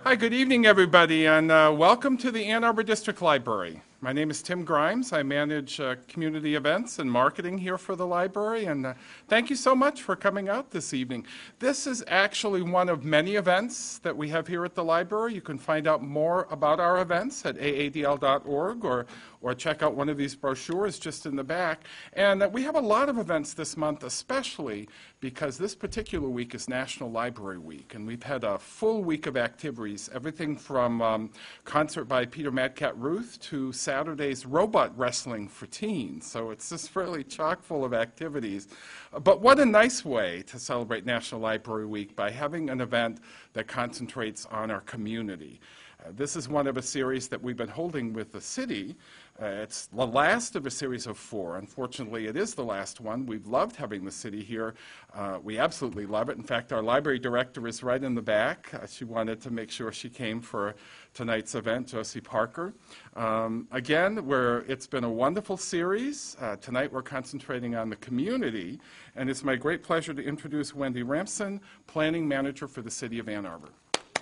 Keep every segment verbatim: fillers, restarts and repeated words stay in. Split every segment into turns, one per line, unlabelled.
Hi, good evening, everybody, and uh, welcome to the Ann Arbor District Library. My name is Tim Grimes. I manage uh, community events and marketing here for the library, and uh, thank you so much for coming out this evening. This is actually one of many events that we have here at the library. You can find out more about our events at A A D L dot org or, or check out one of these brochures just in the back. And uh, we have a lot of events this month, especially because this particular week is National Library Week, and we've had a full week of activities, everything from um, concert by Peter Madcat Ruth to Saturday's robot wrestling for teens. So it's just really chock full of activities. But what a nice way to celebrate National Library Week by having an event that concentrates on our community. Uh, this is one of a series that we've been holding with the city. Uh, it's the last of a series of four. Unfortunately, it is the last one. We've loved having the city here. Uh, we absolutely love it. In fact, our library director is right in the back. Uh, she wanted to make sure she came for tonight's event, Josie Parker. Um, again, we're, it's been a wonderful series. Uh, tonight we're concentrating on the community, and it's my great pleasure to introduce Wendy Ramson, Planning Manager for the City of Ann Arbor.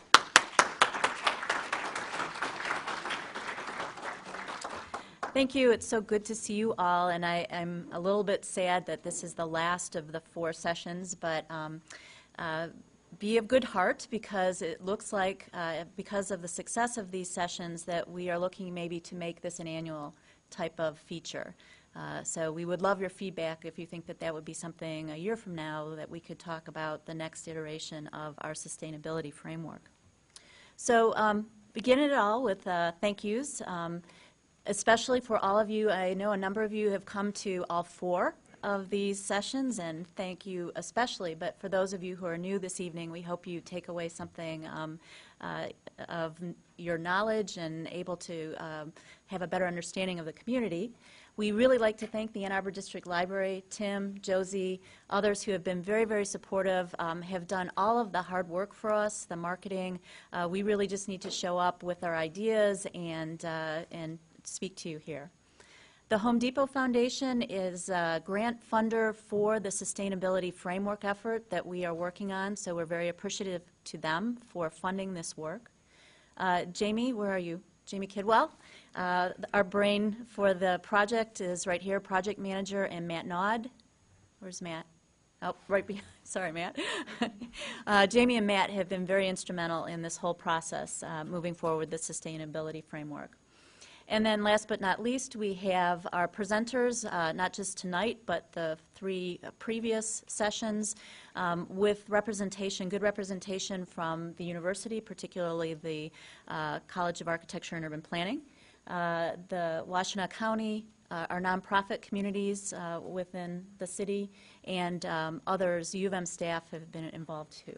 Thank you. It's so good to see you all, and I, I'm a little bit sad that this is the last of the four sessions, but um, uh, be of good heart, because it looks like, uh, because of the success of these sessions, that we are looking maybe to make this an annual type of feature. Uh, so we would love your feedback if you think that that would be something a year from now that we could talk about the next iteration of our sustainability framework. So um, beginning it all with uh, thank yous. Um, Especially for all of you, I know a number of you have come to all four of these sessions, and thank you especially. But for those of you who are new this evening, we hope you take away something um, uh, of your knowledge and able to um, have a better understanding of the community. We really like to thank the Ann Arbor District Library, Tim, Josie, others who have been very, very supportive, um, have done all of the hard work for us, the marketing. Uh, we really just need to show up with our ideas and, uh, and speak to you here. The Home Depot Foundation is a grant funder for the sustainability framework effort that we are working on, so we're very appreciative to them for funding this work. Uh, Jamie, where are you? Jamie Kidwell. Uh, our brain for the project is right here, project manager, and Matt Nod. Where's Matt? Oh, right behind. Sorry, Matt. uh, Jamie and Matt have been very instrumental in this whole process, uh, moving forward the sustainability framework. And then last but not least, we have our presenters, uh, not just tonight, but the three previous sessions, um, with representation, good representation from the university, particularly the uh, College of Architecture and Urban Planning, uh, the Washtenaw County, uh, our nonprofit communities uh, within the city, and um, others. U of M staff have been involved too.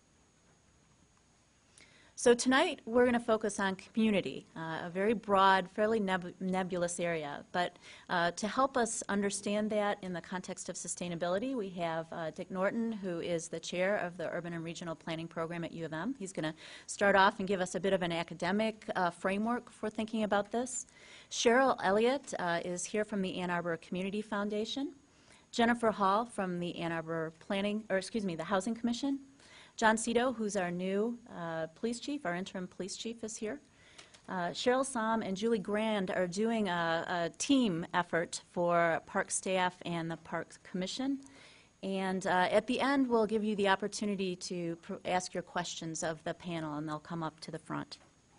So tonight we're going to focus on community, uh, a very broad, fairly neb nebulous area. But uh, to help us understand that in the context of sustainability, we have uh, Dick Norton, who is the chair of the Urban and Regional Planning Program at U of M. He's going to start off and give us a bit of an academic uh, framework for thinking about this. Cheryl Elliott uh, is here from the Ann Arbor Community Foundation. Jennifer Hall from the Ann Arbor Planning, or excuse me, the Housing Commission. John Cito, who's our new uh, police chief, our interim police chief, is here. Uh, Cheryl Som and Julie Grand are doing a, a team effort for park staff and the Parks Commission. And uh, at the end, we'll give you the opportunity to pr ask your questions of the panel, and they'll come up to the front.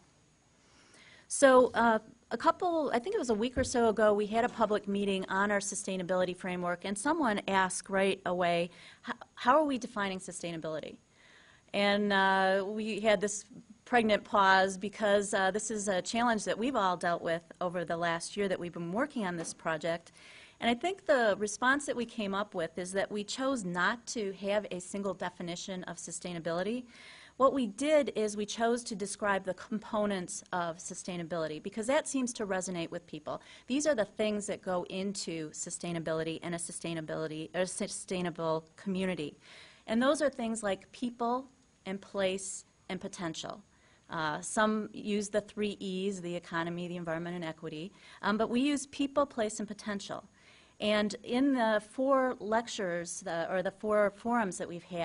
So uh, a couple, I think it was a week or so ago, we had a public meeting on our sustainability framework, and someone asked right away, how are we defining sustainability? And uh, we had this pregnant pause because uh, this is a challenge that we've all dealt with over the last year that we've been working on this project. And I think the response that we came up with is that we chose not to have a single definition of sustainability. What we did is we chose to describe the components of sustainability, because that seems to resonate with people. These are the things that go into sustainability and a sustainability or a sustainable community. And those are things like people and place and potential. Uh, some use the three E's, the economy, the environment, and equity, um, but we use people, place, and potential. And in the four lectures, the, or the four forums that we've had,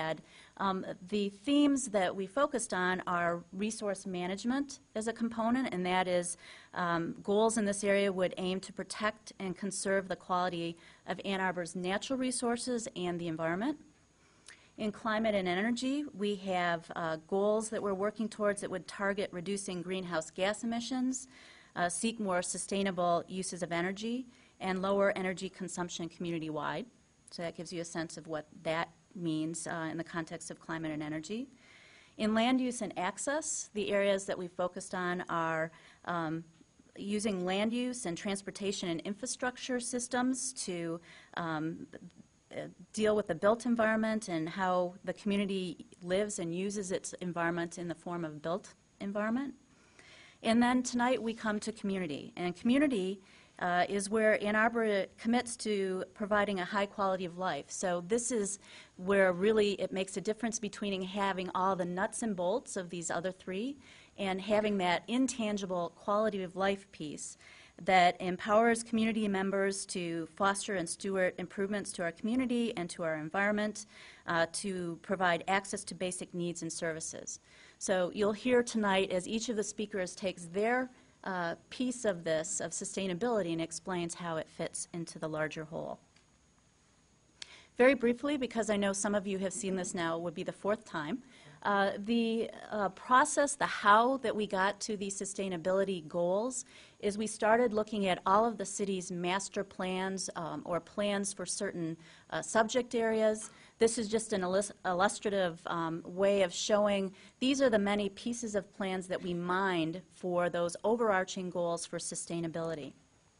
Um, the themes that we focused on are resource management as a component, and that is um, goals in this area would aim to protect and conserve the quality of Ann Arbor's natural resources and the environment. In climate and energy, we have uh, goals that we're working towards that would target reducing greenhouse gas emissions, uh, seek more sustainable uses of energy, and lower energy consumption community-wide. So that gives you a sense of what that means uh, in the context of climate and energy. In land use and access, the areas that we focused on are um, using land use and transportation and infrastructure systems to um, deal with the built environment and how the community lives and uses its environment in the form of built environment. And then tonight we come to community. And community uh, is where Ann Arbor commits to providing a high quality of life. So this is where really it makes a difference between having all the nuts and bolts of these other three and having that intangible quality of life piece that empowers community members to foster and steward improvements to our community and to our environment, uh, to provide access to basic needs and services. So you'll hear tonight as each of the speakers takes their uh, piece of this, of sustainability, and explains how it fits into the larger whole. Very briefly, because I know some of you have seen this now, it would be the fourth time, uh, the uh, process, the how that we got to these sustainability goals is we started looking at all of the city's master plans um, or plans for certain uh, subject areas. This is just an illustrative um, way of showing these are the many pieces of plans that we mined for those overarching goals for sustainability.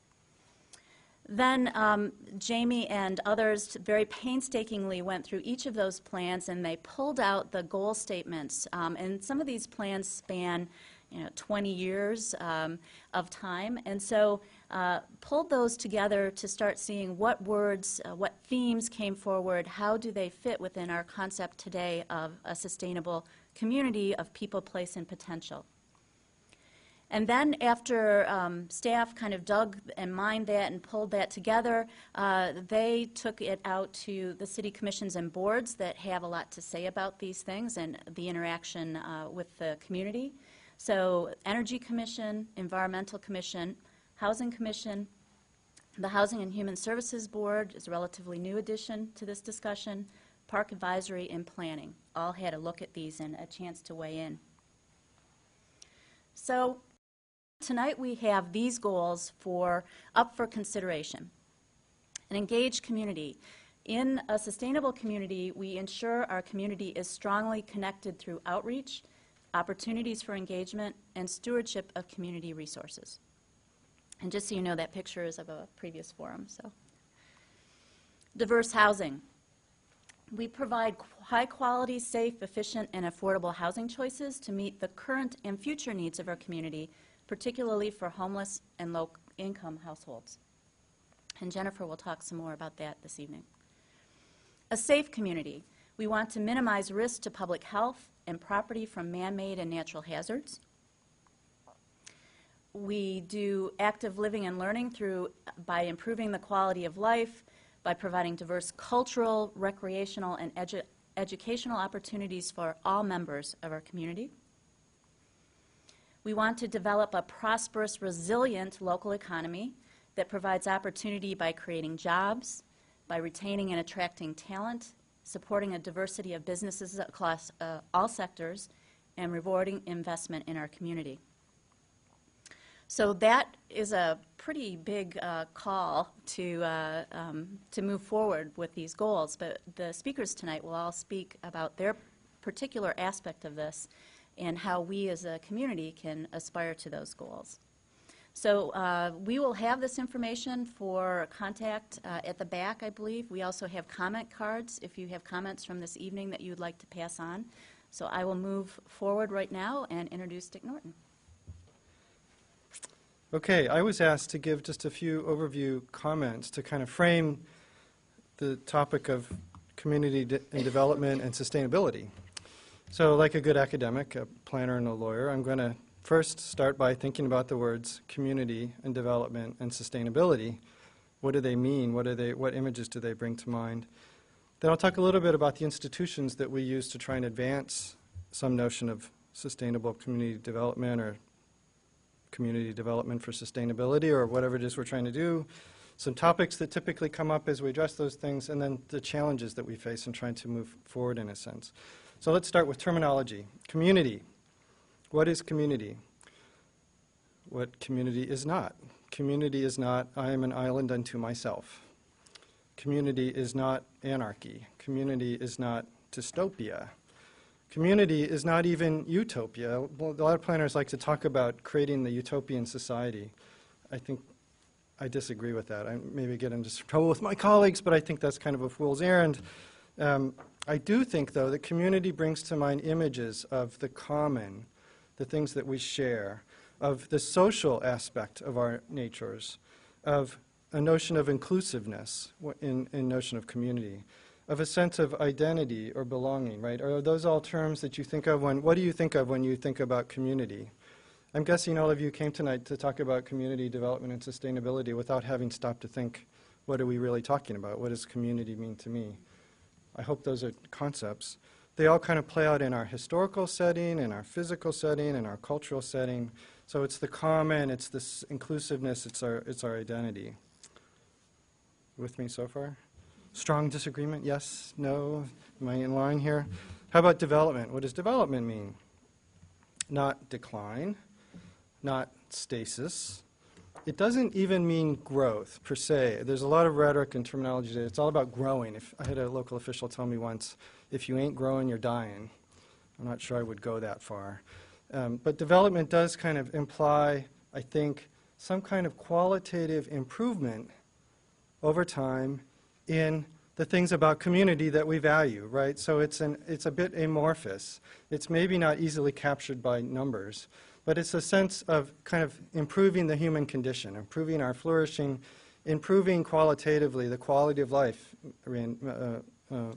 Then um, Jamie and others very painstakingly went through each of those plans and they pulled out the goal statements. Um, and some of these plans span you know, twenty years um, of time. And so uh, pulled those together to start seeing what words, uh, what themes came forward, how do they fit within our concept today of a sustainable community of people, place, and potential. And then after um, staff kind of dug and mined that and pulled that together, uh, they took it out to the city commissions and boards that have a lot to say about these things and the interaction uh, with the community. So Energy Commission, Environmental Commission, Housing Commission, the Housing and Human Services Board is a relatively new addition to this discussion, Park Advisory and Planning all had a look at these and a chance to weigh in. So tonight we have these goals for up for consideration. An engaged community. In a sustainable community, we ensure our community is strongly connected through outreach, opportunities for engagement, and stewardship of community resources. And just so you know, that picture is of a previous forum. So, diverse housing. We provide high quality, safe, efficient, and affordable housing choices to meet the current and future needs of our community, particularly for homeless and low-income households. And Jennifer will talk some more about that this evening. A safe community. We want to minimize risk to public health and property from man-made and natural hazards. We do active living and learning through by improving the quality of life, by providing diverse cultural, recreational, and edu educational opportunities for all members of our community. We want to develop a prosperous, resilient local economy that provides opportunity by creating jobs, by retaining and attracting talent, supporting a diversity of businesses across uh, all sectors, and rewarding investment in our community. So that is a pretty big uh, call to, uh, um, to move forward with these goals, but the speakers tonight will all speak about their particular aspect of this and how we as a community can aspire to those goals. So uh, we will have this information for contact uh, at the back, I believe. We also have comment cards if you have comments from this evening that you would like to pass on. So I will move forward right now and introduce Dick Norton.
Okay, I was asked to give just a few overview comments to kind of frame the topic of community de and development and sustainability. So like a good academic, a planner and a lawyer, I'm going to first start by thinking about the words community and development and sustainability. What do they mean? What, are they, what images do they bring to mind? Then I'll talk a little bit about the institutions that we use to try and advance some notion of sustainable community development or community development for sustainability or whatever it is we're trying to do, some topics that typically come up as we address those things, and then the challenges that we face in trying to move forward in a sense. So let's start with terminology. Community. What is community? What community is not? Community is not, I am an island unto myself. Community is not anarchy. Community is not dystopia. Community is not even utopia. Well, a lot of planners like to talk about creating the utopian society. I think I disagree with that. I maybe get into some trouble with my colleagues, but I think that's kind of a fool's errand. Um, I do think, though, that community brings to mind images of the common, the things that we share, of the social aspect of our natures, of a notion of inclusiveness in, in notion of community, of a sense of identity or belonging, right? Are those all terms that you think of when, what do you think of when you think about community? I'm guessing all of you came tonight to talk about community development and sustainability without having stopped to think, what are we really talking about? What does community mean to me? I hope those are concepts. They all kind of play out in our historical setting, in our physical setting, in our cultural setting. So it's the common, it's this inclusiveness, it's our, it's our identity. With me so far? Strong disagreement? Yes? No? Am I in line here? How about development? What does development mean? Not decline, not stasis. It doesn't even mean growth, per se. There's a lot of rhetoric and terminology today. It's all about growing. If I had a local official tell me once, if you ain't growing, you're dying. I'm not sure I would go that far. Um, but development does kind of imply, I think, some kind of qualitative improvement over time in the things about community that we value, right? So it's, an, it's a bit amorphous. It's maybe not easily captured by numbers, but it's a sense of kind of improving the human condition, improving our flourishing, improving qualitatively the quality of life, uh, uh,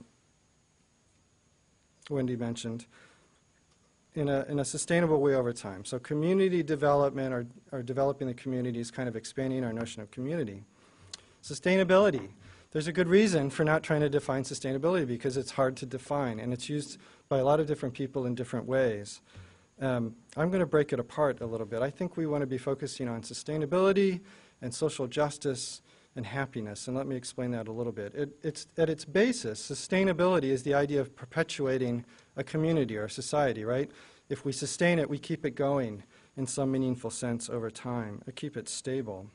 Wendy mentioned, in a, in a sustainable way over time. So community development or, or developing the community is kind of expanding our notion of community. Sustainability. There's a good reason for not trying to define sustainability because it's hard to define, and it's used by a lot of different people in different ways. Um, I'm going to break it apart a little bit. I think we want to be focusing on sustainability and social justice and happiness, and let me explain that a little bit. It, it's, at its basis, sustainability is the idea of perpetuating a community or a society, right? If we sustain it, we keep it going in some meaningful sense over time, or keep it stable.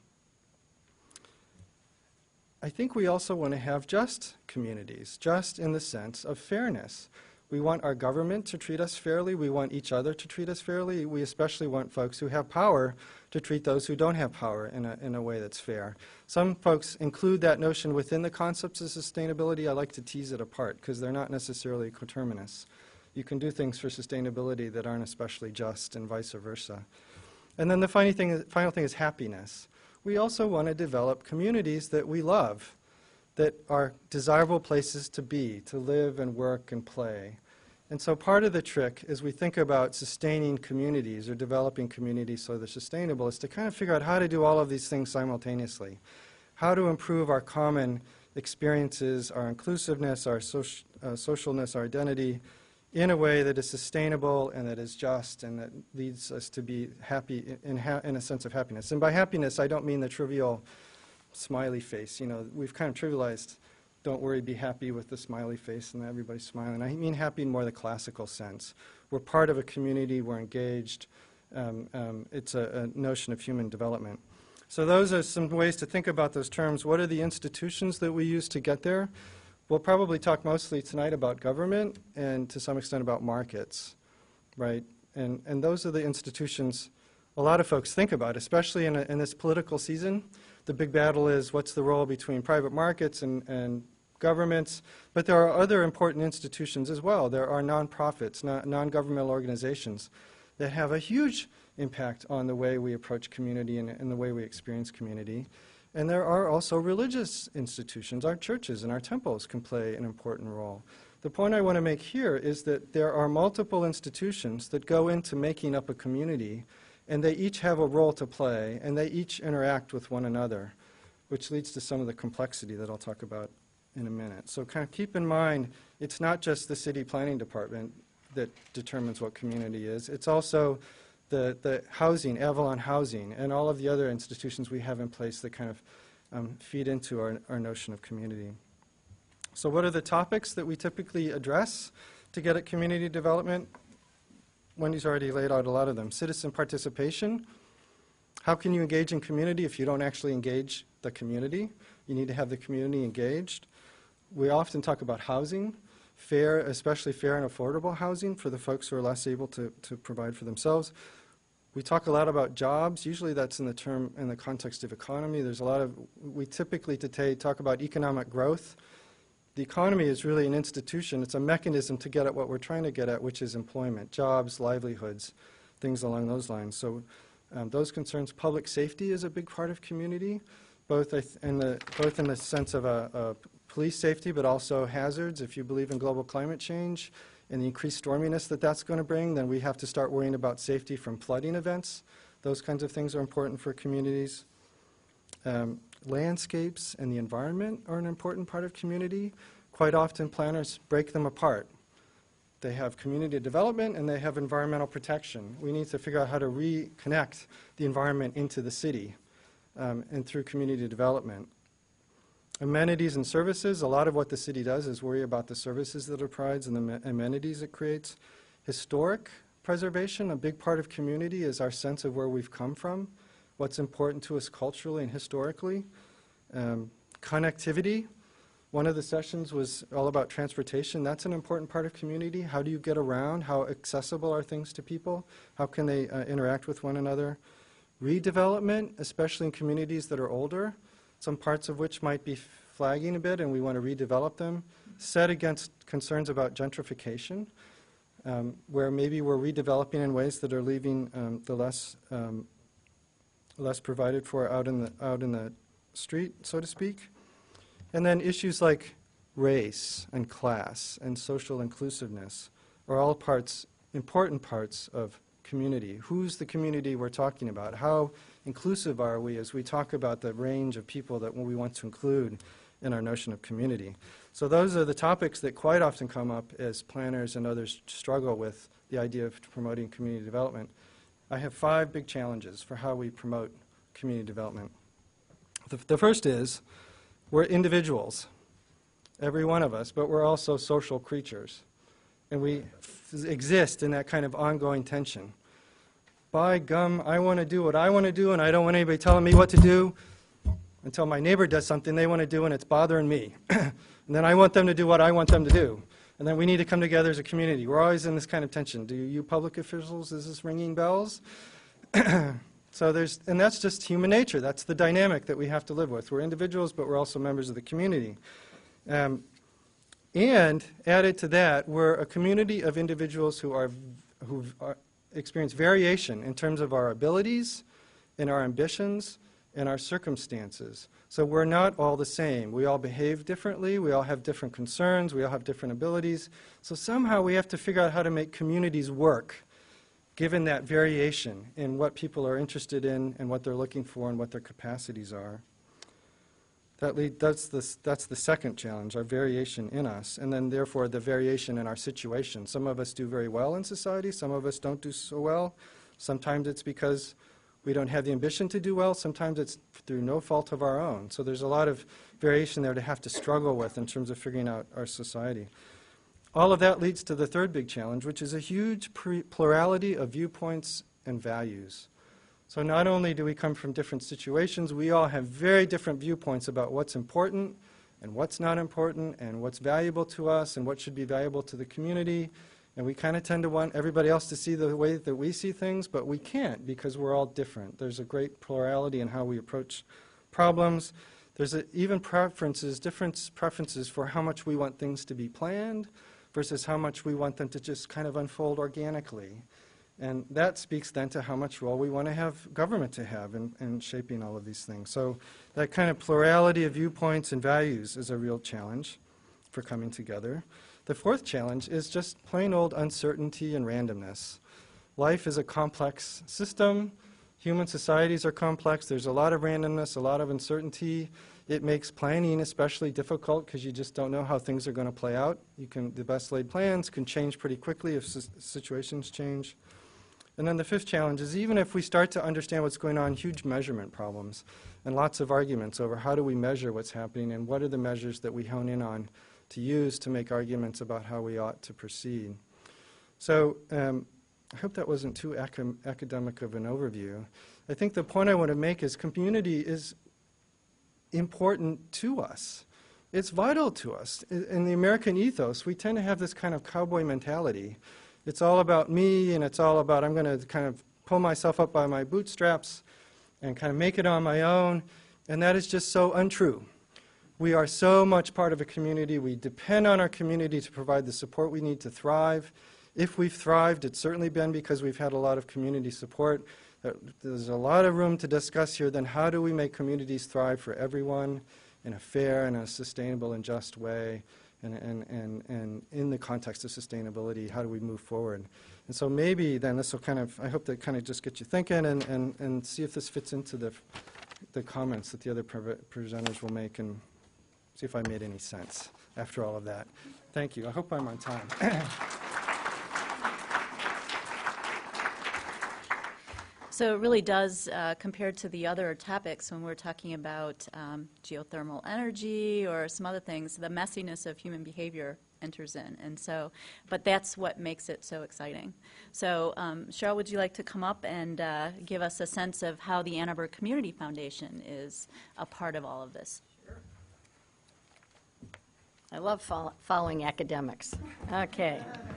I think we also want to have just communities, just in the sense of fairness. We want our government to treat us fairly. We want each other to treat us fairly. We especially want folks who have power to treat those who don't have power in a, in a way that's fair. Some folks include that notion within the concepts of sustainability. I like to tease it apart because they're not necessarily coterminous. You can do things for sustainability that aren't especially just and vice versa. And then the funny thing is, final thing is happiness. We also want to develop communities that we love, that are desirable places to be, to live and work and play. And so part of the trick as we think about sustaining communities or developing communities so they're sustainable is to kind of figure out how to do all of these things simultaneously. How to improve our common experiences, our inclusiveness, our soci uh, socialness, our identity, in a way that is sustainable and that is just and that leads us to be happy in, ha in a sense of happiness. And by happiness, I don't mean the trivial smiley face. You know, we've kind of trivialized, don't worry, be happy with the smiley face and everybody's smiling. I mean happy in more the classical sense. We're part of a community, we're engaged. Um, um, it's a, a notion of human development. So those are some ways to think about those terms. What are the institutions that we use to get there? We'll probably talk mostly tonight about government and to some extent about markets, right? And, and those are the institutions a lot of folks think about, especially in, a, in this political season. The big battle is what's the role between private markets and, and governments, but there are other important institutions as well. There are nonprofits, non- non-governmental organizations that have a huge impact on the way we approach community and, and the way we experience community. And there are also religious institutions. Our churches and our temples can play an important role. The point I want to make here is that there are multiple institutions that go into making up a community, and they each have a role to play, and they each interact with one another, which leads to some of the complexity that I'll talk about in a minute. So kind of keep in mind, it's not just the city planning department that determines what community is. It's also the, the housing, Avalon Housing, and all of the other institutions we have in place that kind of um, feed into our, our notion of community. So what are the topics that we typically address to get at community development? Wendy's already laid out a lot of them. Citizen participation. How can you engage in community if you don't actually engage the community? You need to have the community engaged. We often talk about housing, fair, especially fair and affordable housing for the folks who are less able to, to provide for themselves. We talk a lot about jobs. Usually that's in the term, in the context of economy. There's a lot of, we typically today talk about economic growth. The economy is really an institution. It's a mechanism to get at what we're trying to get at, which is employment, jobs, livelihoods, things along those lines. So um, those concerns. Public safety is a big part of community, both in the, both in the sense of a, a police safety, but also hazards. If you believe in global climate change and the increased storminess that that's going to bring, then we have to start worrying about safety from flooding events. Those kinds of things are important for communities. Um, landscapes and the environment are an important part of community. Quite often planners break them apart. They have community development and they have environmental protection. We need to figure out how to reconnect the environment into the city um, and through community development. Amenities and services, a lot of what the city does is worry about the services that it provides and the amenities it creates. Historic preservation, a big part of community is our sense of where we've come from, what's important to us culturally and historically. Um, connectivity, one of the sessions was all about transportation. That's an important part of community. How do you get around? How accessible are things to people? How can they uh, interact with one another? Redevelopment, especially in communities that are older, some parts of which might be flagging a bit and we want to redevelop them, set against concerns about gentrification, um, where maybe we're redeveloping in ways that are leaving um, the less um, less provided for out in the out in the street, so to speak. And then issues like race and class and social inclusiveness are all parts, important parts of community. Who's the community we're talking about? How inclusive are we as we talk about the range of people that we want to include in our notion of community? So those are the topics that quite often come up as planners and others struggle with the idea of promoting community development. I have five big challenges for how we promote community development. The, the first is we're individuals, every one of us, but we're also social creatures. And we f- exist in that kind of ongoing tension. By gum, I want to do what I want to do, and I don't want anybody telling me what to do until my neighbor does something they want to do, and it's bothering me. And then I want them to do what I want them to do. And then we need to come together as a community. We're always in this kind of tension. Do you public officials, is this ringing bells? So there's, and that's just human nature. That's the dynamic that we have to live with. We're individuals, but we're also members of the community. Um, and added to that, we're a community of individuals who are, who are experience variation in terms of our abilities, in our ambitions, and our circumstances. So we're not all the same. We all behave differently. We all have different concerns. We all have different abilities. So somehow we have to figure out how to make communities work, given that variation in what people are interested in and what they're looking for and what their capacities are. That lead, that's, the, that's the second challenge, our variation in us, and then therefore the variation in our situation. Some of us do very well in society. Some of us don't do so well. Sometimes it's because we don't have the ambition to do well. Sometimes it's through no fault of our own. So there's a lot of variation there to have to struggle with in terms of figuring out our society. All of that leads to the third big challenge, which is a huge pre- plurality of viewpoints and values. So not only do we come from different situations, we all have very different viewpoints about what's important and what's not important and what's valuable to us and what should be valuable to the community. And we kind of tend to want everybody else to see the way that we see things, but we can't because we're all different. There's a great plurality in how we approach problems. There's a, even preferences, different preferences for how much we want things to be planned versus how much we want them to just kind of unfold organically. And that speaks then to how much role we want to have government to have in, in shaping all of these things. So that kind of plurality of viewpoints and values is a real challenge for coming together. The fourth challenge is just plain old uncertainty and randomness. Life is a complex system. Human societies are complex. There's a lot of randomness, a lot of uncertainty. It makes planning especially difficult because you just don't know how things are going to play out. You can, the best laid plans can change pretty quickly if s- situations change. And then the fifth challenge is even if we start to understand what's going on, huge measurement problems and lots of arguments over how do we measure what's happening and what are the measures that we hone in on to use to make arguments about how we ought to proceed. So um, I hope that wasn't too ac- academic of an overview. I think the point I want to make is community is important to us. It's vital to us. In, in the American ethos, we tend to have this kind of cowboy mentality. It's all about me, and it's all about I'm going to kind of pull myself up by my bootstraps and kind of make it on my own, and that is just so untrue. We are so much part of a community. We depend on our community to provide the support we need to thrive. If we've thrived, it's certainly been because we've had a lot of community support. There's a lot of room to discuss here. Then how do we make communities thrive for everyone in a fair and a sustainable and just way? And, and, and, and in the context of sustainability, how do we move forward? And so maybe then this will kind of, I hope that kind of just get you thinking and, and, and see if this fits into the, the comments that the other pre- presenters will make and see if I made any sense after all of that. Thank you. I hope I'm on time.
So it really does, uh, compared to the other topics when we're talking about um, geothermal energy or some other things, the messiness of human behavior enters in. And so, but that's what makes it so exciting. So um, Cheryl, would you like to come up and uh, give us a sense of how the Ann Arbor Community Foundation is a part of all of this?
I love fol- following academics. Okay.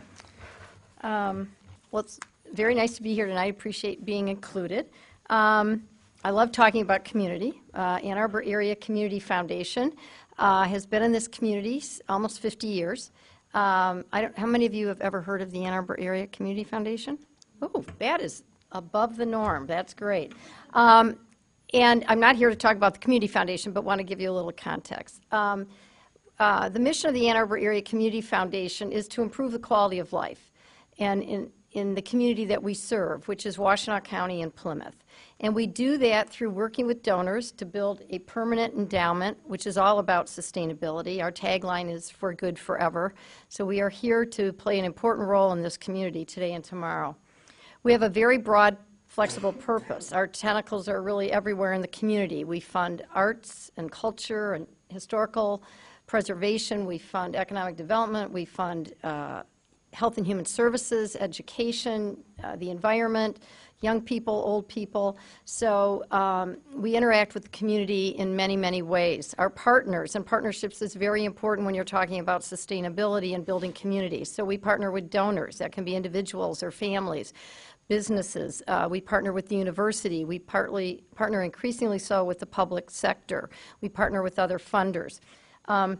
Um, well, it's very nice to be here tonight. I appreciate being included. Um, I love talking about community. Uh, Ann Arbor Area Community Foundation uh, has been in this community s- almost fifty years. Um, I don't, how many of you have ever heard of the Ann Arbor Area Community Foundation? Oh, that is above the norm. That's great. Um, and I'm not here to talk about the Community Foundation, but want to give you a little context. Um, Uh, the mission of the Ann Arbor Area Community Foundation is to improve the quality of life and in, in the community that we serve, which is Washtenaw County and Plymouth. And we do that through working with donors to build a permanent endowment, which is all about sustainability. Our tagline is for good forever. So we are here to play an important role in this community today and tomorrow. We have a very broad, flexible purpose. Our tentacles are really everywhere in the community. We fund arts and culture and historical preservation, we fund economic development, we fund uh, health and human services, education, uh, the environment, young people, old people. So um, we interact with the community in many, many ways. Our partners and partnerships is very important when you're talking about sustainability and building communities. So we partner with donors. That can be individuals or families, businesses. Uh, we partner with the university. We partly partner increasingly so with the public sector. We partner with other funders. Um,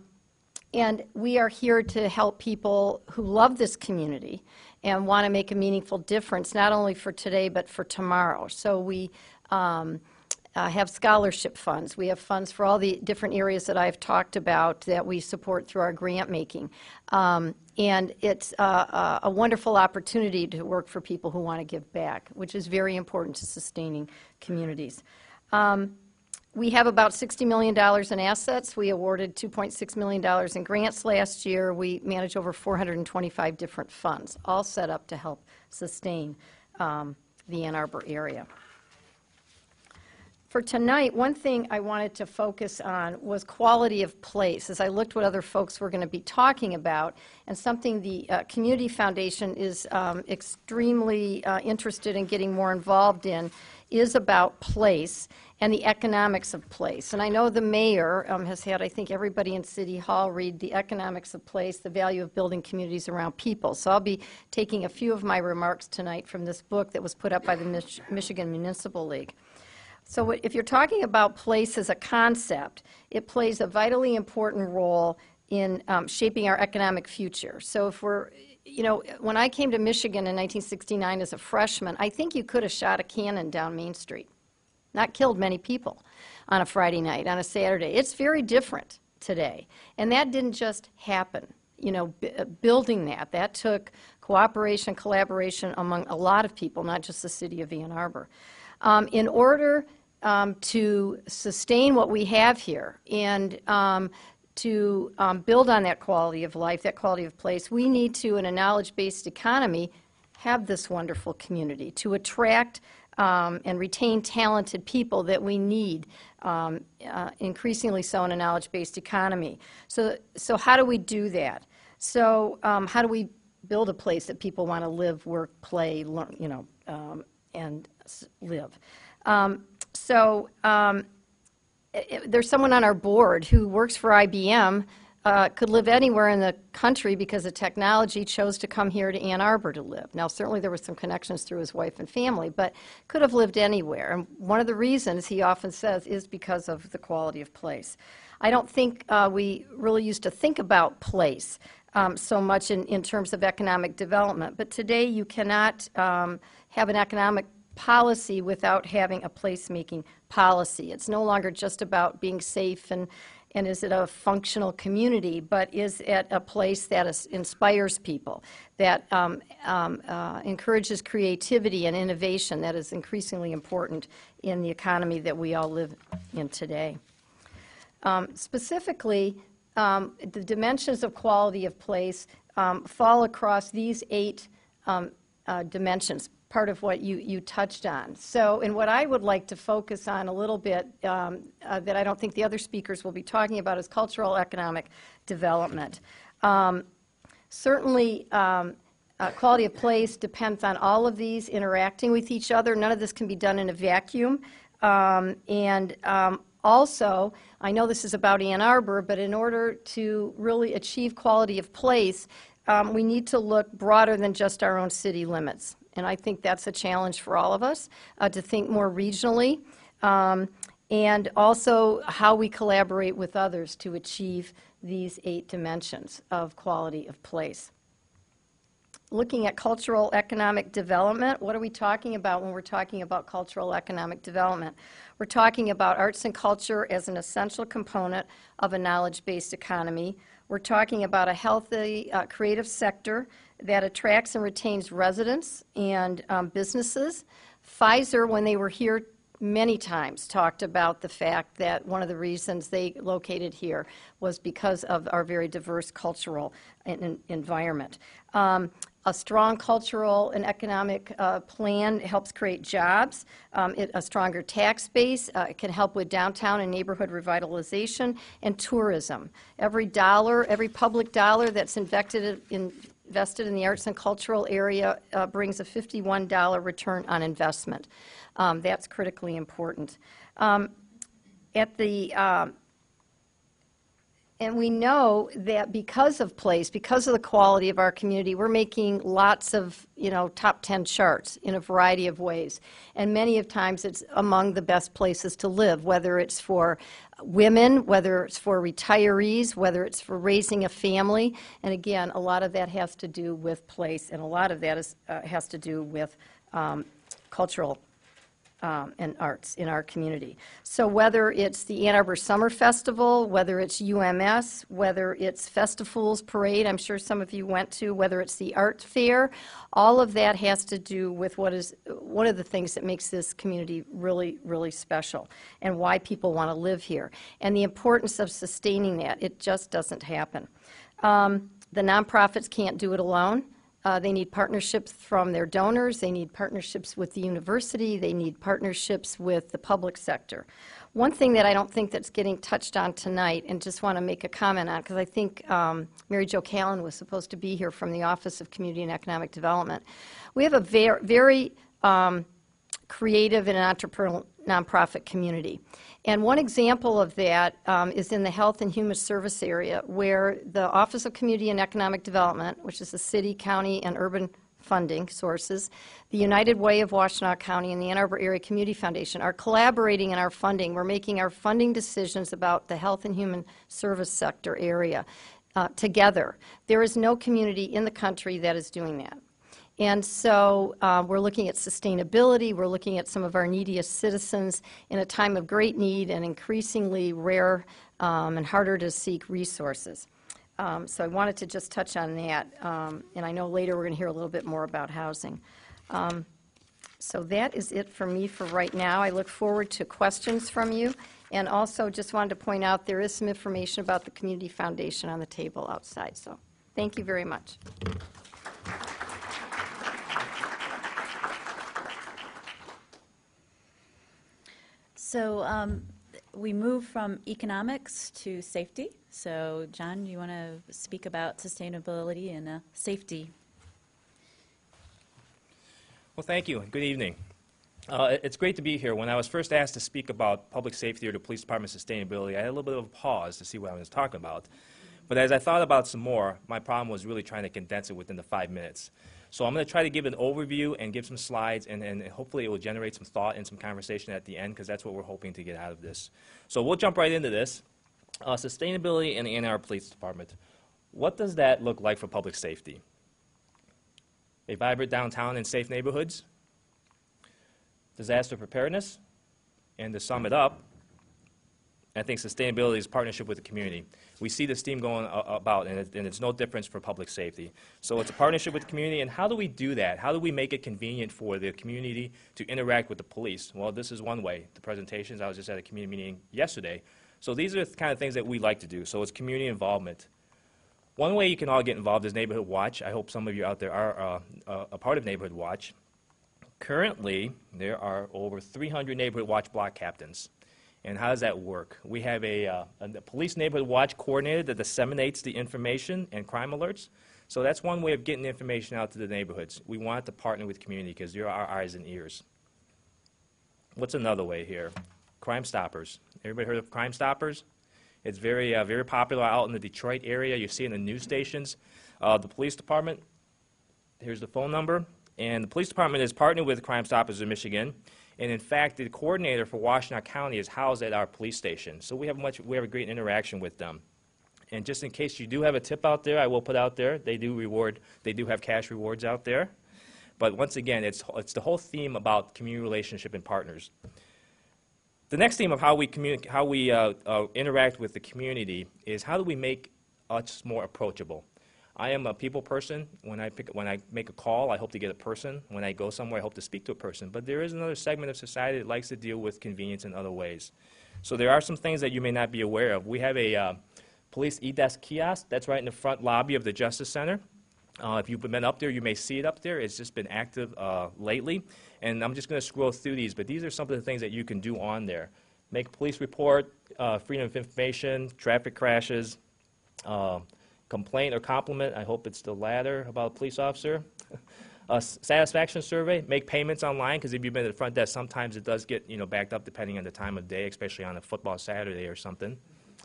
and we are here to help people who love this community and want to make a meaningful difference, not only for today but for tomorrow. So we um, uh, have scholarship funds. We have funds for all the different areas that I've talked about that we support through our grant making. Um, and it's uh, a wonderful opportunity to work for people who want to give back, which is very important to sustaining communities. Um, We have about sixty million dollars in assets. We awarded two point six million dollars in grants last year. We manage over four hundred twenty-five different funds, all set up to help sustain um, the Ann Arbor area. For tonight, one thing I wanted to focus on was quality of place, as I looked what other folks were going to be talking about, and something the uh, Community Foundation is um, extremely uh, interested in getting more involved in is about place and the economics of place. And I know the mayor um, has had, I think, everybody in City Hall read The Economics of Place, the Value of Building Communities Around People. So I'll be taking a few of my remarks tonight from this book that was put up by the Mich- Michigan Municipal League. So what, if you're talking about place as a concept, it plays a vitally important role in um, shaping our economic future. So if we're, you know, when I came to Michigan in nineteen sixty-nine as a freshman, I think you could have shot a cannon down Main Street. Not killed many people on a Friday night, on a Saturday. It's very different today. And that didn't just happen. You know, b- building that, that took cooperation, collaboration among a lot of people, not just the city of Ann Arbor. Um, in order um, to sustain what we have here and um, to um, build on that quality of life, that quality of place, we need to, in a knowledge-based economy, have this wonderful community to attract um, and retain talented people that we need, um, uh, increasingly so in a knowledge-based economy. So, so how do we do that? So um, how do we build a place that people want to live, work, play, learn, you know, um, and s- live? Um, so um, it, there's someone on our board who works for I B M, uh, could live anywhere in the country because of technology, chose to come here to Ann Arbor to live. Now, certainly there were some connections through his wife and family, but could have lived anywhere. And one of the reasons, he often says, is because of the quality of place. I don't think uh, we really used to think about place um, so much in, in terms of economic development, but today you cannot um, have an economic policy without having a placemaking policy. It's no longer just about being safe and, and is it a functional community, but is it a place that is, inspires people, that um, um, uh, encourages creativity and innovation that is increasingly important in the economy that we all live in today. Um, specifically, um, the dimensions of quality of place um, fall across these eight um, uh, dimensions, part of what you, you touched on. So, and what I would like to focus on a little bit um, uh, that I don't think the other speakers will be talking about is cultural economic development. Um, certainly, um, uh, quality of place depends on all of these interacting with each other. None of this can be done in a vacuum. Um, and um, also, I know this is about Ann Arbor, but in order to really achieve quality of place, um, we need to look broader than just our own city limits. And I think that's a challenge for all of us, uh, to think more regionally, um, and also how we collaborate with others to achieve these eight dimensions of quality of place. Looking at cultural economic development, what are we talking about when we're talking about cultural economic development? We're talking about arts and culture as an essential component of a knowledge-based economy. We're talking about a healthy uh, creative sector that attracts and retains residents and um, businesses. Pfizer, when they were here many times, talked about the fact that one of the reasons they located here was because of our very diverse cultural in, environment. Um, A strong cultural and economic uh, plan helps create jobs, um, it, a stronger tax base. Uh, it can help with downtown and neighborhood revitalization and tourism. Every dollar, every public dollar that's invested in, invested in the arts and cultural area uh, brings a fifty-one dollar return on investment. Um, that's critically important. Um, at the uh, And we know that because of place, because of the quality of our community, we're making lots of, you know, top ten charts in a variety of ways. And many of times it's among the best places to live, whether it's for women, whether it's for retirees, whether it's for raising a family. And again, a lot of that has to do with place, and a lot of that is, uh, has to do with um, cultural Um, and arts in our community. So whether it's the Ann Arbor Summer Festival, whether it's U M S, whether it's Festivals Parade, I'm sure some of you went to, whether it's the art fair, all of that has to do with what is one of the things that makes this community really, really special and why people want to live here, and the importance of sustaining that. It just doesn't happen. Um, the nonprofits can't do it alone. Uh, they need partnerships from their donors. They need partnerships with the university. They need partnerships with the public sector. One thing that I don't think that's getting touched on tonight, and just want to make a comment on, because I think um, Mary Jo Callan was supposed to be here from the Office of Community and Economic Development. We have a ver very um, creative and entrepreneurial nonprofit community. And one example of that um, is in the health and human service area, where the Office of Community and Economic Development, which is the city, county, and urban funding sources, the United Way of Washtenaw County, and the Ann Arbor Area Community Foundation are collaborating in our funding. We're making our funding decisions about the health and human service sector area uh, together. There is no community in the country that is doing that. And so uh, we're looking at sustainability, we're looking at some of our neediest citizens in a time of great need and increasingly rare um, and harder to seek resources. Um, so I wanted to just touch on that, um, and I know later we're going to hear a little bit more about housing. Um, So that is it for me for right now. I look forward to questions from you. And also just wanted to point out there is some information about the Community Foundation on the table outside. So thank you very much.
So um, we move from economics to safety. So John, you want to speak about sustainability and uh, safety?
Well, thank you. Good evening. Uh, it's great to be here. When I was first asked to speak about public safety or the police department sustainability, I had a little bit of a pause to see what I was talking about. But as I thought about some more, my problem was really trying to condense it within the five minutes. So I'm going to try to give an overview and give some slides, and, and hopefully it will generate some thought and some conversation at the end, because that's what we're hoping to get out of this. So we'll jump right into this. Uh, sustainability in the Ann Arbor Police Department. What does that look like for public safety? A vibrant downtown and safe neighborhoods? Disaster preparedness? And to sum it up, I think sustainability is partnership with the community. We see this theme going uh, about, and, it, and it's no difference for public safety. So it's a partnership with the community, and how do we do that? How do we make it convenient for the community to interact with the police? Well, this is one way. The presentations, I was just at a community meeting yesterday. So these are the kind of things that we like to do. So it's community involvement. One way you can all get involved is Neighborhood Watch. I hope some of you out there are uh, uh, a part of Neighborhood Watch. Currently, there are over three hundred Neighborhood Watch block captains. And how does that work? We have a, uh, a police Neighborhood Watch coordinator that disseminates the information and crime alerts. So that's one way of getting the information out to the neighborhoods. We want to partner with community because they're our eyes and ears. What's another way here? Crime Stoppers. Everybody heard of Crime Stoppers? It's very, uh, very popular out in the Detroit area. You see it in the news stations. Uh, the police department, here's the phone number. And the police department is partnered with Crime Stoppers in Michigan. And in fact, the coordinator for Washtenaw County is housed at our police station. So we have much, we have a great interaction with them. And just in case you do have a tip out there, I will put out there, they do reward, they do have cash rewards out there. But once again, it's, it's the whole theme about community relationship and partners. The next theme of how we, communi- how we uh, uh, interact with the community is how do we make us more approachable. I am a people person. When I, pick, when I make a call, I hope to get a person. When I go somewhere, I hope to speak to a person. But there is another segment of society that likes to deal with convenience in other ways. So there are some things that you may not be aware of. We have a uh, police e-desk kiosk that's right in the front lobby of the Justice Center. Uh, if you've been up there, you may see it up there. It's just been active uh, lately. And I'm just going to scroll through these, but these are some of the things that you can do on there. Make a police report, uh, freedom of information, traffic crashes, uh, complaint or compliment. I hope it's the latter about a police officer. A satisfaction survey, make payments online, because if you've been at the front desk, sometimes it does get you know backed up depending on the time of day, especially on a football Saturday or something.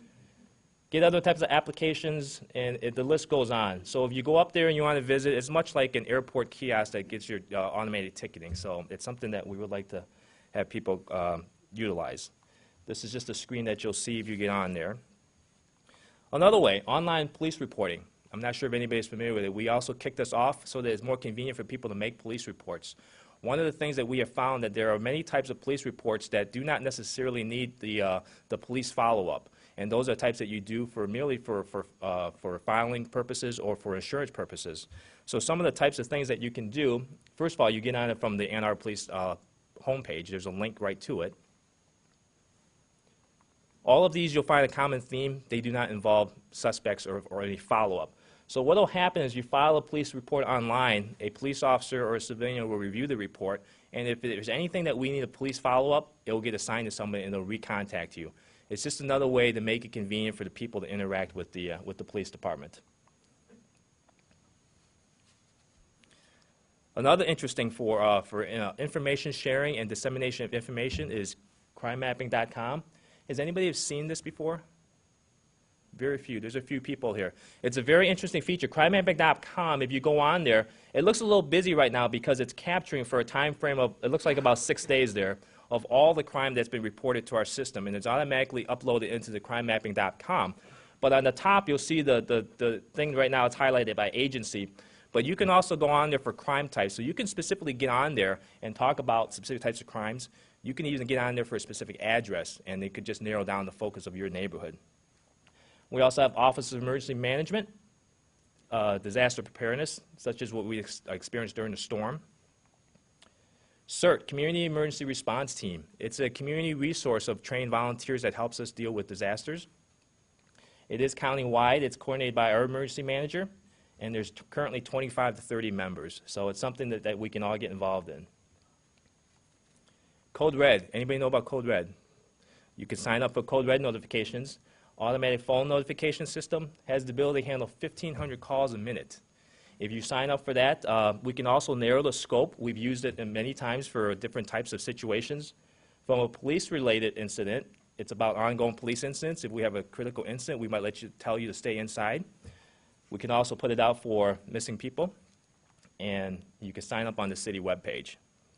Get other types of applications, and it, the list goes on. So if you go up there and you want to visit, it's much like an airport kiosk that gets your uh, automated ticketing. So it's something that we would like to have people uh, utilize. This is just a screen that you'll see if you get on there. Another way, online police reporting. I'm not sure if anybody's familiar with it. We also kicked this off so that it's more convenient for people to make police reports. One of the things that we have found that there are many types of police reports that do not necessarily need the, uh, the police follow-up. And those are types that you do for merely for, for, uh, for filing purposes or for insurance purposes. So some of the types of things that you can do, first of all, you get on it from the Ann Arbor Police uh, homepage. There's a link right to it. All of these, you'll find a common theme. They do not involve suspects or, or any follow-up. So what will happen is you file a police report online, a police officer or a civilian will review the report, and if there's anything that we need a police follow-up, it will get assigned to somebody and they'll recontact you. It's just another way to make it convenient for the people to interact with the, uh, with the police department. Another interesting for, uh, for uh, information sharing and dissemination of information is crime mapping dot com. Has anybody have seen this before? Very few. There's a few people here. It's a very interesting feature. crime mapping dot com, if you go on there, it looks a little busy right now because it's capturing for a time frame of, it looks like about six days there, of all the crime that's been reported to our system, and it's automatically uploaded into the crime mapping dot com. But on the top, you'll see the, the, the thing right now, it's highlighted by agency. But you can also go on there for crime types. So you can specifically get on there and talk about specific types of crimes. You can even get on there for a specific address, and they could just narrow down the focus of your neighborhood. We also have Office of Emergency Management, uh, disaster preparedness, such as what we ex experienced during the storm. CERT, Community Emergency Response Team. It's a community resource of trained volunteers that helps us deal with disasters. It is county-wide. It's coordinated by our emergency manager, and there's t currently twenty-five to thirty members. So it's something that, that we can all get involved in. Code Red. Anybody know about Code Red? You can sign up for Code Red notifications. Automatic phone notification system has the ability to handle fifteen hundred calls a minute. If you sign up for that, uh, we can also narrow the scope. We've used it many times for different types of situations. From a police-related incident, it's about ongoing police incidents. If we have a critical incident, we might let you tell you to stay inside. We can also put it out for missing people, and you can sign up on the city webpage.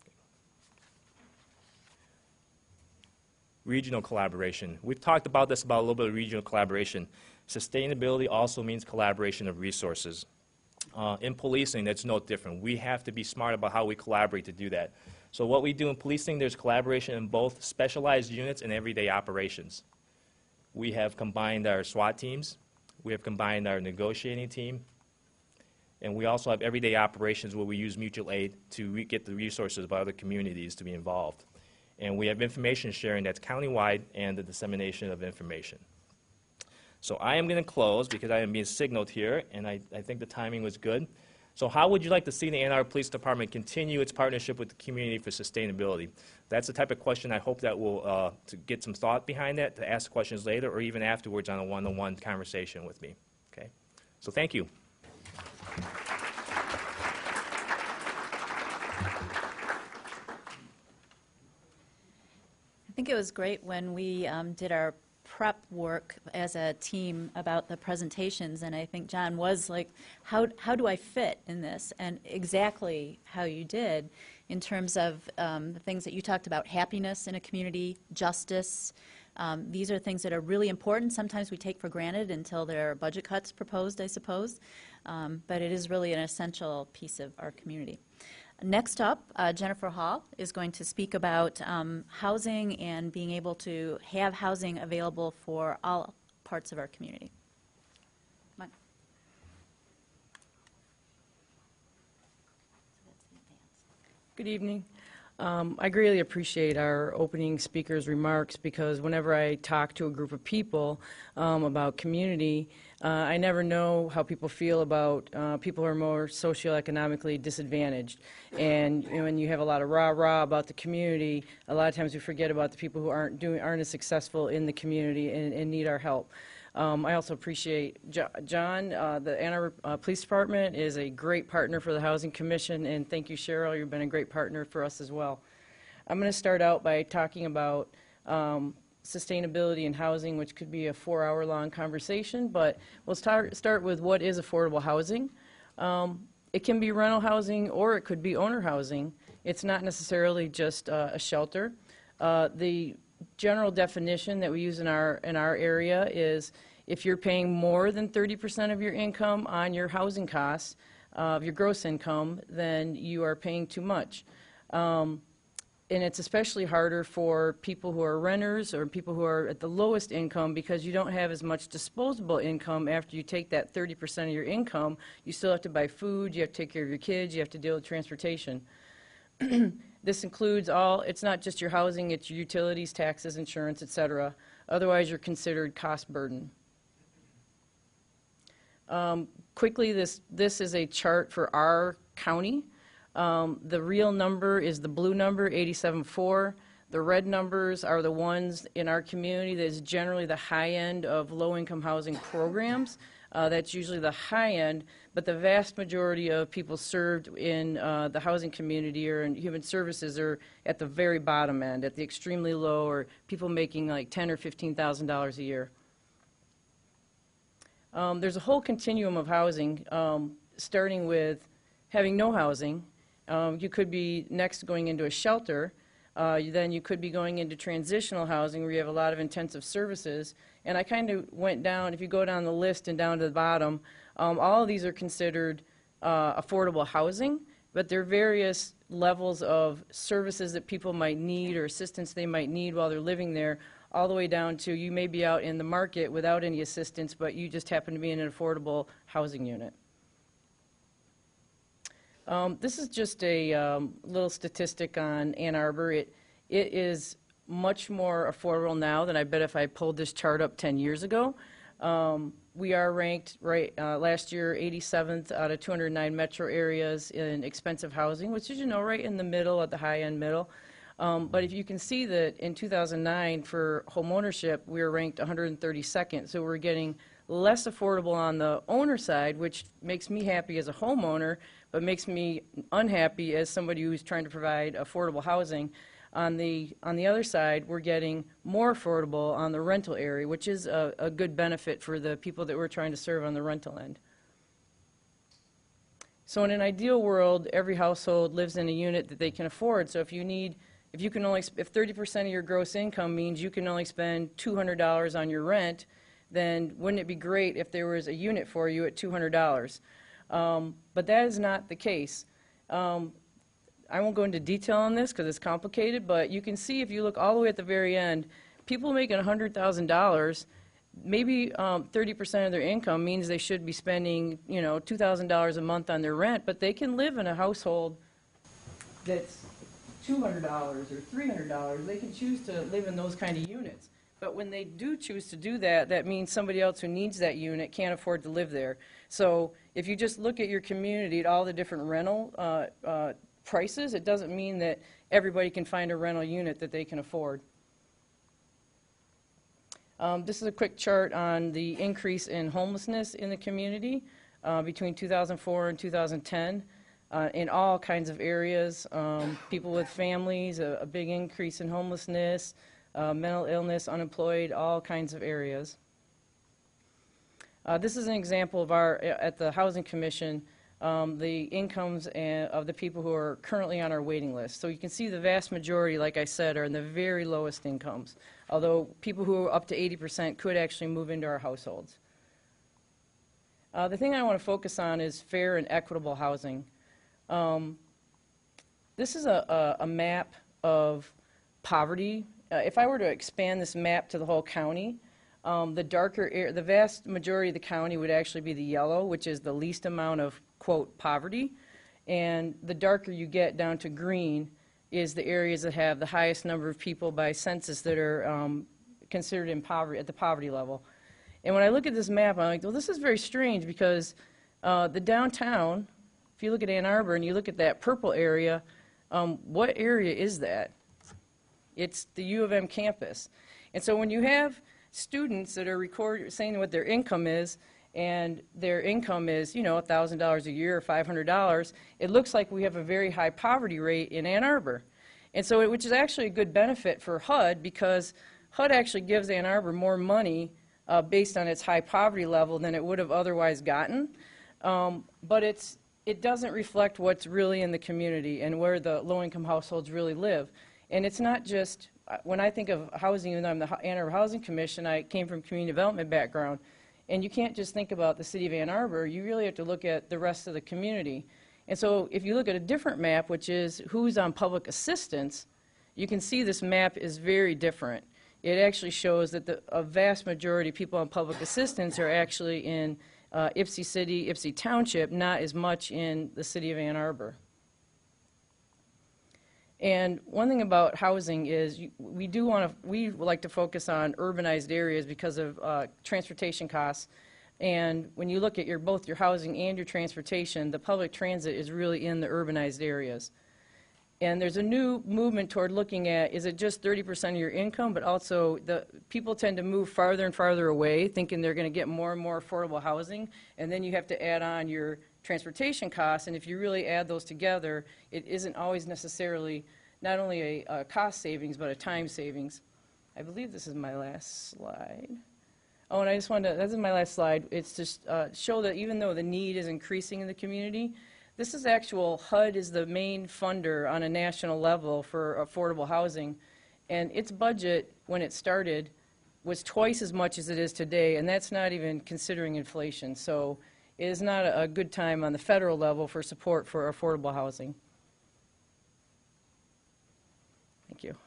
Regional collaboration. We've talked about this, about a little bit of regional collaboration. Sustainability also means collaboration of resources. Uh, in policing, that's no different. We have to be smart about how we collaborate to do that. So what we do in policing, there's collaboration in both specialized units and everyday operations. We have combined our SWAT teams. We have combined our negotiating team. And we also have everyday operations where we use mutual aid to re get the resources of other communities to be involved. And we have information sharing that's countywide and the dissemination of information. So I am going to close because I am being signaled here, and I, I think the timing was good. So how would you like to see the Ann Arbor Police Department continue its partnership with the community for sustainability? That's the type of question I hope that will uh, to get some thought behind that, to ask questions later or even afterwards on a one-on-one conversation with me. Okay? So thank you.
I think it was great when we um, did our prep work as a team about the presentations, and I think John was like, how, how do I fit in this? And exactly how you did in terms of um, the things that you talked about, happiness in a community, justice. Um, these are things that are really important. Sometimes we take for granted until there are budget cuts proposed, I suppose, um, but it is really an essential piece of our community. Next up, uh, Jennifer Hall is going to speak about um, housing and being able to have housing available for all parts of our community. Come on.
Good evening. Um, I greatly appreciate our opening speaker's remarks because whenever I talk to a group of people um, about community, uh, I never know how people feel about uh, people who are more socioeconomically disadvantaged. And you know, when you have a lot of rah-rah about the community, a lot of times we forget about the people who aren't doing, aren't as successful in the community and, and need our help. Um, I also appreciate jo John. Uh, the Ann Arbor uh, Police Department is a great partner for the Housing Commission, and thank you, Cheryl. You've been a great partner for us as well. I'm going to start out by talking about um, sustainability in housing, which could be a four-hour-long conversation, but we'll start, start with what is affordable housing. Um, it can be rental housing or it could be owner housing. It's not necessarily just uh, a shelter. Uh, the general definition that we use in our in our area is if you're paying more than thirty percent of your income on your housing costs, uh, of your gross income, then you are paying too much. Um, and it's especially harder for people who are renters or people who are at the lowest income because you don't have as much disposable income after you take that thirty percent of your income. You still have to buy food, you have to take care of your kids, you have to deal with transportation. This includes all, it's not just your housing, it's your utilities, taxes, insurance, et cetera. Otherwise, you're considered cost burden. Um, quickly, this, this is a chart for our county. Um, the real number is the blue number, eighty-seven point four. The red numbers are the ones in our community that is generally the high end of low-income housing programs. Uh, that's usually the high end, but the vast majority of people served in uh, the housing community or in human services are at the very bottom end, at the extremely low, or people making like ten thousand or fifteen thousand dollars a year. Um, there's a whole continuum of housing, um, starting with having no housing. Um, you could be next going into a shelter. Uh, you, then you could be going into transitional housing where you have a lot of intensive services. And I kind of went down, if you go down the list and down to the bottom, um, all of these are considered uh, affordable housing, but there are various levels of services that people might need or assistance they might need while they're living there, all the way down to you may be out in the market without any assistance, but you just happen to be in an affordable housing unit. Um, This is just a um, little statistic on Ann Arbor. It, it is much more affordable now than I bet if I pulled this chart up ten years ago. Um, We are ranked, right, uh, last year, eighty-seventh out of two hundred nine metro areas in expensive housing, which is, you know, right in the middle, at the high-end middle. Um, But if you can see that in two thousand nine, for homeownership, we were ranked one hundred thirty-second. So we're getting less affordable on the owner side, which makes me happy as a homeowner, but makes me unhappy as somebody who's trying to provide affordable housing. On the, on the other side, we're getting more affordable on the rental area, which is a, a good benefit for the people that we're trying to serve on the rental end. So in an ideal world, every household lives in a unit that they can afford. So if you need, if you can only, if thirty percent of your gross income means you can only spend two hundred dollars on your rent, then wouldn't it be great if there was a unit for you at two hundred dollars? Um, but that is not the case. Um, I won't go into detail on this because it's complicated, but you can see if you look all the way at the very end, people making one hundred thousand dollars, maybe um, thirty percent of their income means they should be spending, you know, two thousand dollars a month on their rent, but they can live in a household that's two hundred dollars or three hundred dollars. They can choose to live in those kind of units. But when they do choose to do that, that means somebody else who needs that unit can't afford to live there. So if you just look at your community, at all the different rental uh, uh, prices, it doesn't mean that everybody can find a rental unit that they can afford. Um, this is a quick chart on the increase in homelessness in the community uh, between two thousand four and two thousand ten uh, in all kinds of areas. Um, people with families, a, a big increase in homelessness, uh, mental illness, unemployed, all kinds of areas. Uh, this is an example of our, at the Housing Commission, Um, the incomes and, of the people who are currently on our waiting list. So you can see the vast majority, like I said, are in the very lowest incomes, although people who are up to eighty percent could actually move into our households. Uh, the thing I want to focus on is fair and equitable housing. Um, this is a, a, a map of poverty. Uh, if I were to expand this map to the whole county, um, the darker, air, the vast majority of the county would actually be the yellow, which is the least amount of, quote, poverty, and the darker you get down to green is the areas that have the highest number of people by census that are um, considered in poverty, at the poverty level. And when I look at this map, I'm like, well, this is very strange because uh, the downtown, if you look at Ann Arbor and you look at that purple area, um, what area is that? It's the U of M campus. And so when you have students that are record, saying what their income is, and their income is, you know, one thousand dollars a year or five hundred dollars, it looks like we have a very high poverty rate in Ann Arbor. And so, it, which is actually a good benefit for H U D because H U D actually gives Ann Arbor more money uh, based on its high poverty level than it would have otherwise gotten. Um, but it's, it doesn't reflect what's really in the community and where the low-income households really live. And it's not just, when I think of housing, and I'm the Ann Arbor Housing Commission, I came from community development background. And you can't just think about the city of Ann Arbor, you really have to look at the rest of the community. And so if you look at a different map, which is who's on public assistance, you can see this map is very different. It actually shows that the, a vast majority of people on public assistance are actually in uh, Ypsi City, Ypsi Township, not as much in the city of Ann Arbor. And one thing about housing is you, we do want to, we like to focus on urbanized areas because of uh, transportation costs. And when you look at your, both your housing and your transportation, the public transit is really in the urbanized areas. And there's a new movement toward looking at, is it just thirty percent of your income, but also the people tend to move farther and farther away, thinking they're going to get more and more affordable housing, and then you have to add on your transportation costs, and if you really add those together, it isn't always necessarily not only a, a cost savings, but a time savings. I believe this is my last slide. Oh, and I just wanted to, this is my last slide. It's to uh, show that even though the need is increasing in the community, this is actual, H U D is the main funder on a national level for affordable housing, and its budget, when it started, was twice as much as it is today, and that's not even considering inflation. So it is not a, a good time on the federal level for support for affordable housing. Thank you.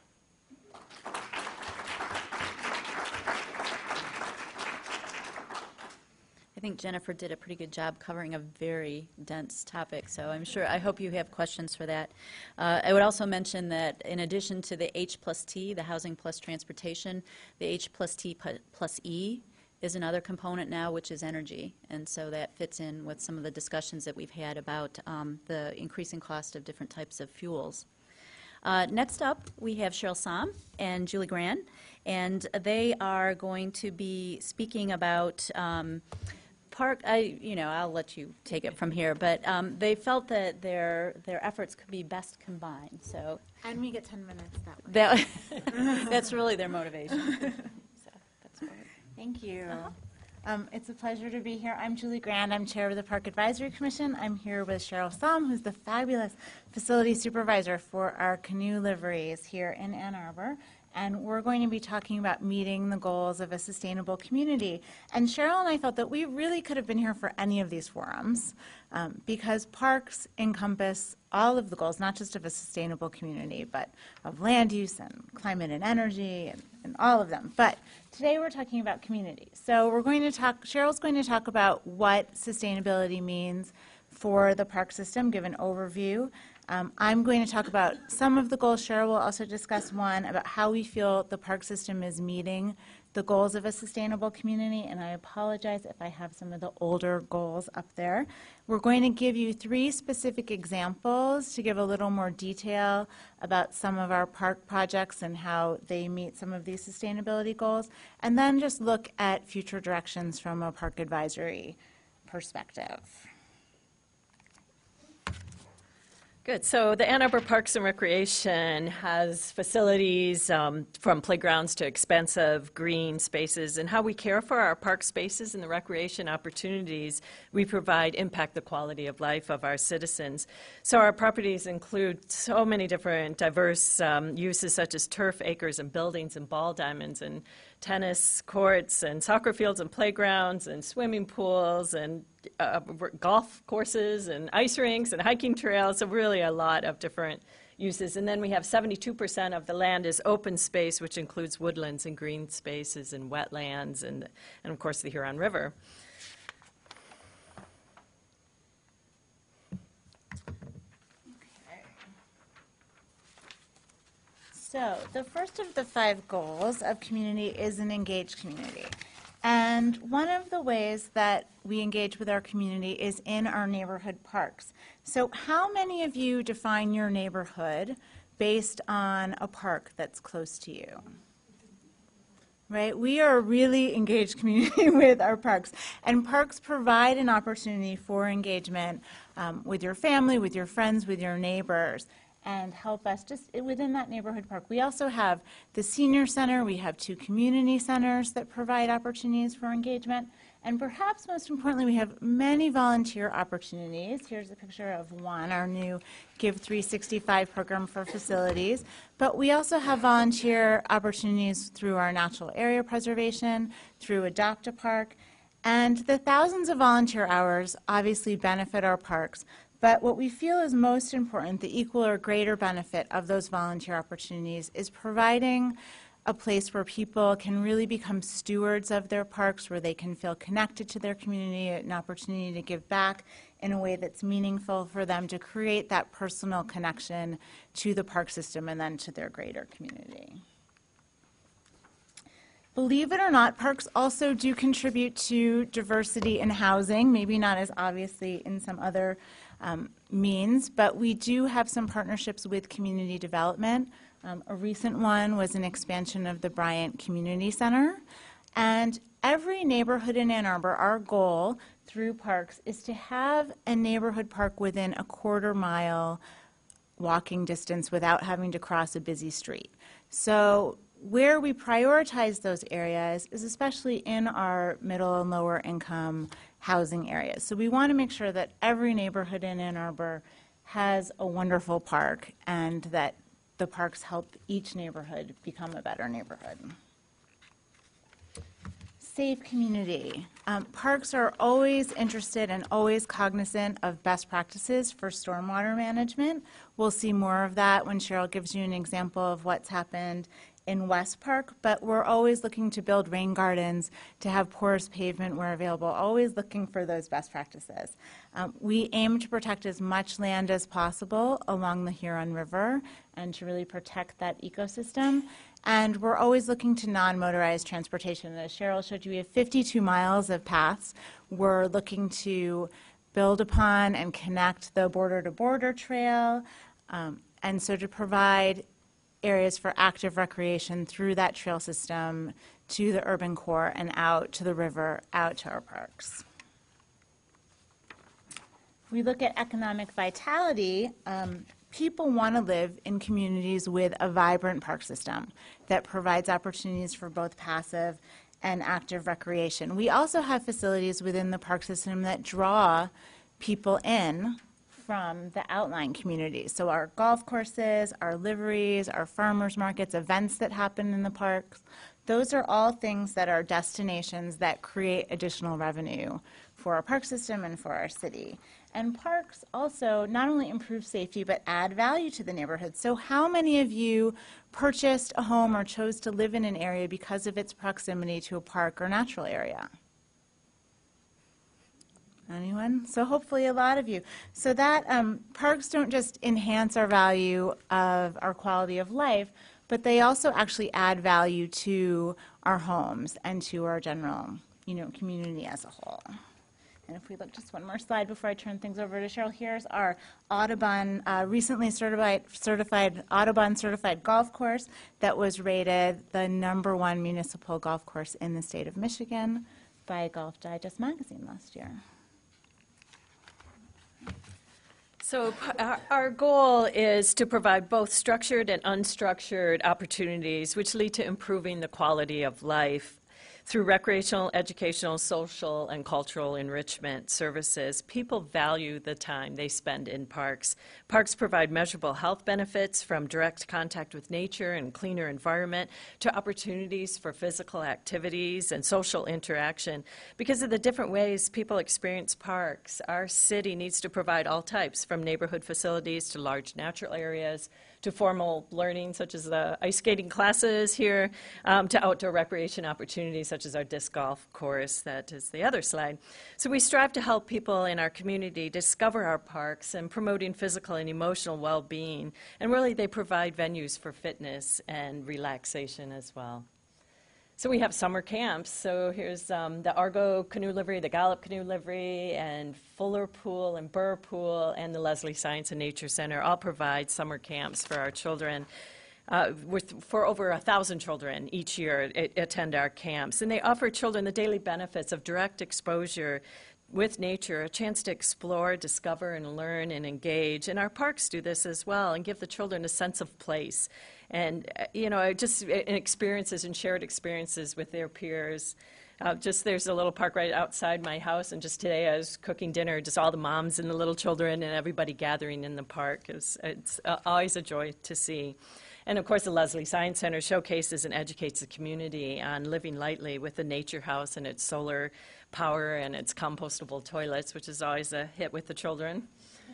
I think Jennifer did a pretty good job covering a very dense topic, so I'm sure, I hope you have questions for that. Uh, I would also mention that in addition to the H plus T, the housing plus transportation, the H plus T pu- plus E is another component now, which is energy, and so that fits in with some of the discussions that we've had about um, the increasing cost of different types of fuels. Uh, next up, we have Cheryl Somm and Julie Gran, and they are going to be speaking about um, park. I, you know, I'll let you take it from here, but um, they felt that their their efforts could be best combined. So,
and we get ten minutes that way.
that that's really their motivation. So that's great.
Thank you. Um, it's a pleasure to be here. I'm Julie Grand. I'm chair of the Park Advisory Commission. I'm here with Cheryl Somm, who's the fabulous facility supervisor for our canoe liveries here in Ann Arbor. And we're going to be talking about meeting the goals of a sustainable community. And Cheryl and I felt that we really could have been here for any of these forums um, because parks encompass all of the goals, not just of a sustainable community, but of land use and climate and energy and, and all of them. But today we're talking about community. So we're going to talk, Cheryl's going to talk about what sustainability means for the park system, give an overview. Um, I'm going to talk about some of the goals. Cheryl will also discuss one about how we feel the park system is meeting the goals of a sustainable community, and I apologize if I have some of the older goals up there. We're going to give you three specific examples to give a little more detail about some of our park projects and how they meet some of these sustainability goals, and then just look at future directions from a park advisory perspective.
Good. So the Ann Arbor Parks and Recreation has facilities um, from playgrounds to expensive green spaces, and how we care for our park spaces and the recreation opportunities we provide impact the quality of life of our citizens. So our properties include so many different diverse um, uses such as turf, acres, and buildings, and ball diamonds, and tennis courts, and soccer fields, and playgrounds, and swimming pools, and uh, golf courses, and ice rinks, and hiking trails, so really a lot of different uses. And then we have seventy-two percent of the land is open space, which includes woodlands and green spaces and wetlands, and, and of course the Huron River.
So the first of the five goals of community is an engaged community. And one of the ways that we engage with our community is in our neighborhood parks. So how many of you define your neighborhood based on a park that's close to you? Right? We are a really engaged community with our parks. And parks provide an opportunity for engagement um, with your family, with your friends, with your neighbors, and help us just within that neighborhood park. We also have the senior center. We have two community centers that provide opportunities for engagement. And perhaps most importantly, we have many volunteer opportunities. Here's a picture of one, our new Give three sixty-five program for facilities. But we also have volunteer opportunities through our natural area preservation, through Adopt a Park. And the thousands of volunteer hours obviously benefit our parks. But what we feel is most important, the equal or greater benefit of those volunteer opportunities, is providing a place where people can really become stewards of their parks, where they can feel connected to their community, an opportunity to give back in a way that's meaningful for them, to create that personal connection to the park system and then to their greater community. Believe it or not, parks also do contribute to diversity in housing, maybe not as obviously in some other um, means, but we do have some partnerships with community development. Um, a recent one was an expansion of the Bryant Community Center. And every neighborhood in Ann Arbor, our goal through parks is to have a neighborhood park within a quarter mile walking distance without having to cross a busy street. So where we prioritize those areas is especially in our middle and lower income housing areas. So we want to make sure that every neighborhood in Ann Arbor has a wonderful park and that the parks help each neighborhood become a better neighborhood. Safe community. Um, parks are always interested and always cognizant of best practices for stormwater management. We'll see more of that when Cheryl gives you an example of what's happened in West Park, but we're always looking to build rain gardens, to have porous pavement where available, always looking for those best practices. Um, we aim to protect as much land as possible along the Huron River and to really protect that ecosystem. And we're always looking to non-motorized transportation. As Cheryl showed you, we have fifty-two miles of paths. We're looking to build upon and connect the border-to-border trail, um, and so to provide areas for active recreation through that trail system to the urban core and out to the river, out to our parks. If we look at economic vitality, um, people want to live in communities with a vibrant park system that provides opportunities for both passive and active recreation. We also have facilities within the park system that draw people in from the outlying communities. So our golf courses, our liveries, our farmers markets, events that happen in the parks, those are all things that are destinations that create additional revenue for our park system and for our city. And parks also not only improve safety but add value to the neighborhood. So how many of you purchased a home or chose to live in an area because of its proximity to a park or natural area? Anyone? So hopefully a lot of you. So that um, parks don't just enhance our value of our quality of life, but they also actually add value to our homes and to our general, you know, community as a whole. And if we look just one more slide before I turn things over to Cheryl, here's our Audubon, uh, recently certified, certified Audubon certified golf course that was rated the number one municipal golf course in the state of Michigan by Golf Digest magazine last year.
So p- our, our goal is to provide both structured and unstructured opportunities which lead to improving the quality of life through recreational, educational, social, and cultural enrichment services. People value the time they spend in parks. Parks provide measurable health benefits from direct contact with nature and cleaner environment to opportunities for physical activities and social interaction. Because of the different ways people experience parks, our city needs to provide all types, from neighborhood facilities to large natural areas, to formal learning, such as the ice skating classes here, um, to outdoor recreation opportunities, such as our disc golf course, that is the other slide. So we strive to help people in our community discover our parks and promoting physical and emotional well-being. And really, they provide venues for fitness and relaxation as well. So we have summer camps. So here's um, the Argo Canoe Livery, the Gallup Canoe Livery, and Fuller Pool and Burr Pool, and the Leslie Science and Nature Center all provide summer camps for our children. Uh, with, for over a thousand children each year a- attend our camps. And they offer children the daily benefits of direct exposure with nature, a chance to explore, discover, and learn and engage. And our parks do this as well and give the children a sense of place. And, uh, you know, just uh, experiences and shared experiences with their peers. Uh, just there's a little park right outside my house, and just today I was cooking dinner, just all the moms and the little children and everybody gathering in the park. It's, it's uh, always a joy to see. And of course, the Leslie Science Center showcases and educates the community on living lightly with the Nature House and its solar power and its compostable toilets, which is always a hit with the children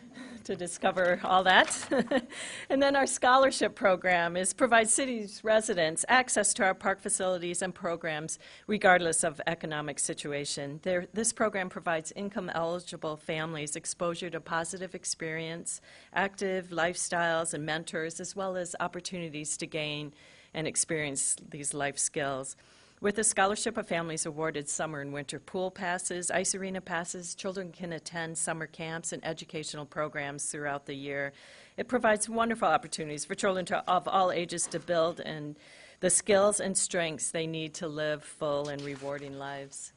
to discover all that. And then our scholarship program is provide city's residents access to our park facilities and programs regardless of economic situation. There, this program provides income-eligible families exposure to positive experience, active lifestyles and mentors, as well as opportunities to gain and experience these life skills. With a scholarship, a family is awarded summer and winter pool passes, ice arena passes. Children can attend summer camps and educational programs throughout the year. It provides wonderful opportunities for children to, of all ages to build and the skills and strengths they need to live full and rewarding lives.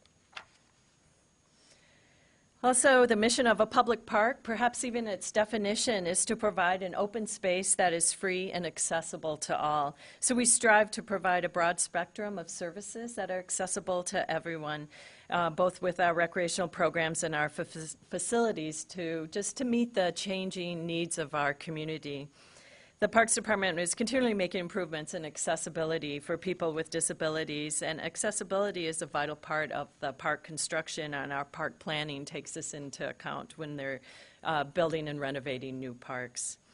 Also, the mission of a public park, perhaps even its definition, is to provide an open space that is free and accessible to all. So we strive to provide a broad spectrum of services that are accessible to everyone, uh, both with our recreational programs and our f- facilities, to just to meet the changing needs of our community. The Parks Department is continually making improvements in accessibility for people with disabilities, and accessibility is a vital part of the park construction, and our park planning takes this into account when they're uh, building and renovating new parks.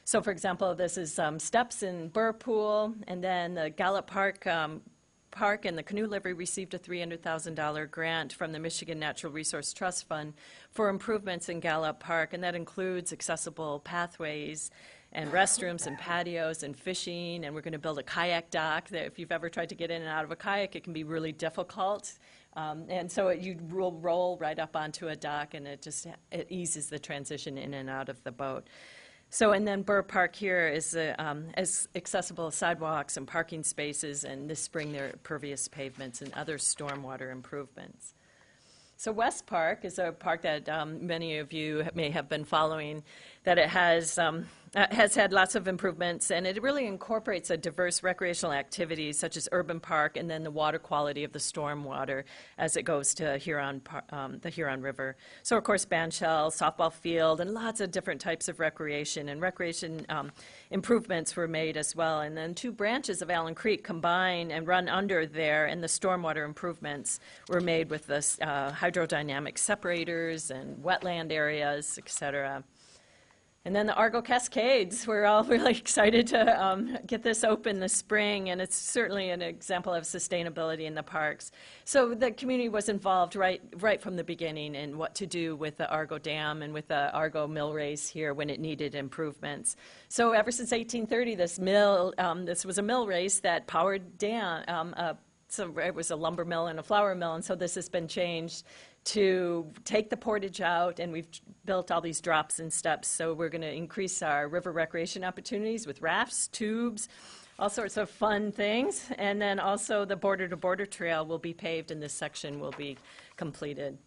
So for example, this is um, steps in Burr Pool, and then the Gallup Park um, Park and the Canoe Livery received a three hundred thousand dollars grant from the Michigan Natural Resource Trust Fund for improvements in Gallup Park, and that includes accessible pathways and restrooms and patios and fishing, and we're going to build a kayak dock that if you've ever tried to get in and out of a kayak, it can be really difficult. Um, and so it, you will roll right up onto a dock, and it just it eases the transition in and out of the boat. So, and then Burr Park here is uh, um, as accessible sidewalks and parking spaces, and this spring there are pervious pavements and other stormwater improvements. So West Park is a park that um, many of you may have been following, that it has um, uh, has had lots of improvements, and it really incorporates a diverse recreational activities such as urban park and then the water quality of the storm water as it goes to Huron, um, the Huron River. So of course bandshell, softball field, and lots of different types of recreation, and recreation um, improvements were made as well. And then two branches of Allen Creek combine and run under there, and the stormwater improvements were made with the uh, hydrodynamic separators and wetland areas, et cetera. And then the Argo Cascades, we're all really excited to um, get this open this spring, and it's certainly an example of sustainability in the parks. So the community was involved right right from the beginning in what to do with the Argo Dam and with the Argo Mill Race here when it needed improvements. So ever since eighteen thirty, this mill, um, this was a mill race that powered down, um, uh, so it was a lumber mill and a flour mill, and so this has been changed to take the portage out, and we've built all these drops and steps, so we're going to increase our river recreation opportunities with rafts, tubes, all sorts of fun things, and then also the border-to-border trail will be paved, and this section will be completed.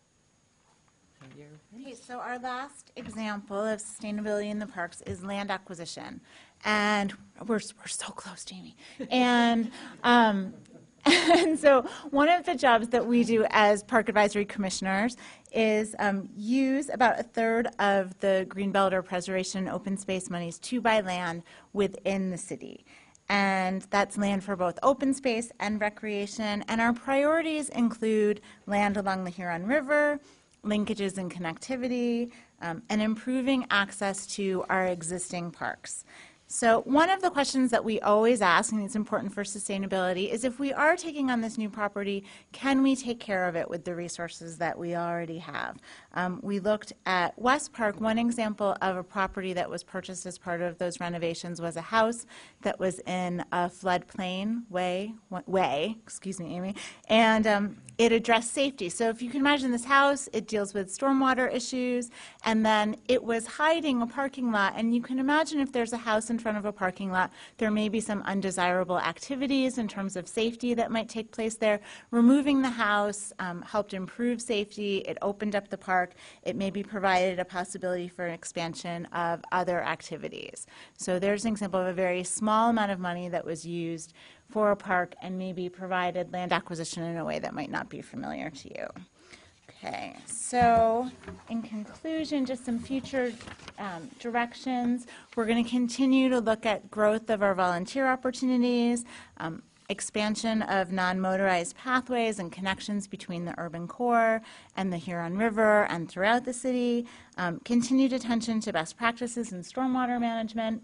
Okay, so our last example of sustainability in the parks is land acquisition, and we're, we're so close, Jamie. And um, And so one of the jobs that we do as Park Advisory Commissioners is um, use about a third of the Greenbelt or Preservation Open Space monies to buy land within the city. And that's land for both open space and recreation. And our priorities include land along the Huron River, linkages and connectivity, um, and improving access to our existing parks. So one of the questions that we always ask, and it's important for sustainability, is if we are taking on this new property, can we take care of it with the resources that we already have? Um, we looked at West Park. One example of a property that was purchased as part of those renovations was a house that was in a floodplain way, way, excuse me, Amy, and um, it addressed safety. So if you can imagine this house, it deals with stormwater issues, and then it was hiding a parking lot, and you can imagine if there's a house in front of a parking lot, there may be some undesirable activities in terms of safety that might take place there. Removing the house um, helped improve safety. It opened up the park. It maybe provided a possibility for an expansion of other activities. So there's an example of a very small amount of money that was used for a park and maybe provided land acquisition in a way that might not be familiar to you. Okay, so in conclusion, just some future um, directions. We're going to continue to look at growth of our volunteer opportunities, um, expansion of non-motorized pathways and connections between the urban core and the Huron River and throughout the city, um, continued attention to best practices in stormwater management.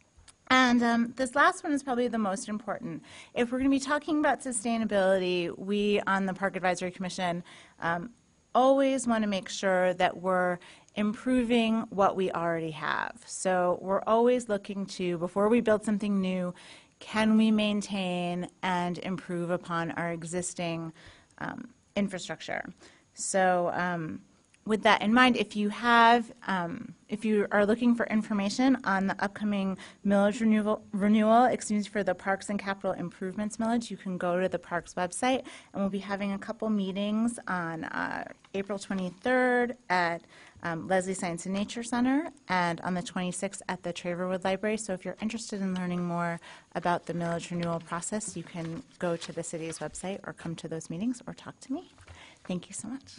And um, this last one is probably the most important. If we're going to be talking about sustainability, we on the Park Advisory Commission um, always want to make sure that we're improving what we already have. So we're always looking to, before we build something new, can we maintain and improve upon our existing um, infrastructure? So um, with that in mind, if you have, um, if you are looking for information on the upcoming millage renewal, renewal, excuse me, for the Parks and Capital Improvements millage, you can go to the Parks website, and we'll be having a couple meetings on uh, April twenty-third at um, Leslie Science and Nature Center, and on the twenty-sixth at the Traverwood Library. So if you're interested in learning more about the millage renewal process, you can go to the city's website or come to those meetings or talk to me. Thank you so much.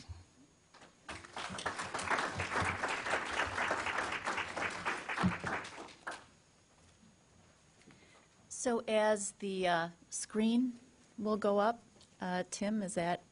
So as the uh, screen will go up, uh, Tim, is that?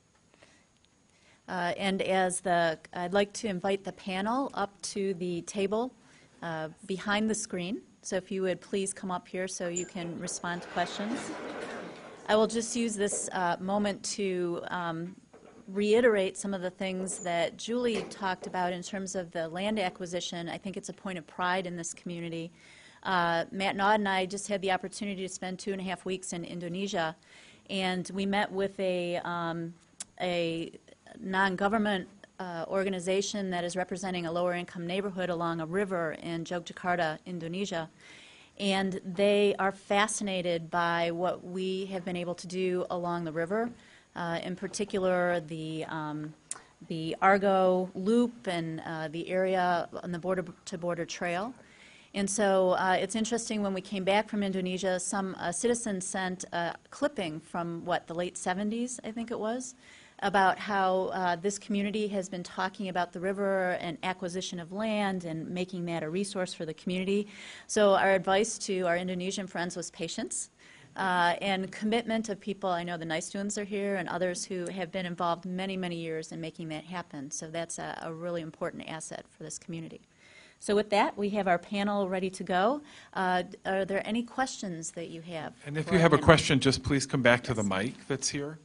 Uh, and as the, I'd like to invite the panel up to the table uh, behind the screen. So if you would please come up here so you can respond to questions. I will just use this uh, moment to um, reiterate some of the things that Julie talked about in terms of the land acquisition. I think it's a point of pride in this community. Uh, Matt Naud and I just had the opportunity to spend two and a half weeks in Indonesia, and we met with a, um, a non-government uh, organization that is representing a lower-income neighborhood along a river in Yogyakarta, Indonesia. And they are fascinated by what we have been able to do along the river, uh, in particular the, um, the Argo Loop and uh, the area on the border-to-border trail. And so uh, it's interesting, when we came back from Indonesia, some uh, citizens sent a clipping from, what, the late seventies, I think it was, about how uh, this community has been talking about the river and acquisition of land and making that a resource for the community. So our advice to our Indonesian friends was patience uh, and commitment of people. I know the Naistuns are here and others who have been involved many, many years in making that happen. So that's a, a really important asset for this community. So with that, we have our panel ready to go. Uh, are there any questions that you have?
And if
for
you
our
have a
panel?
question, just please come back to the mic that's here.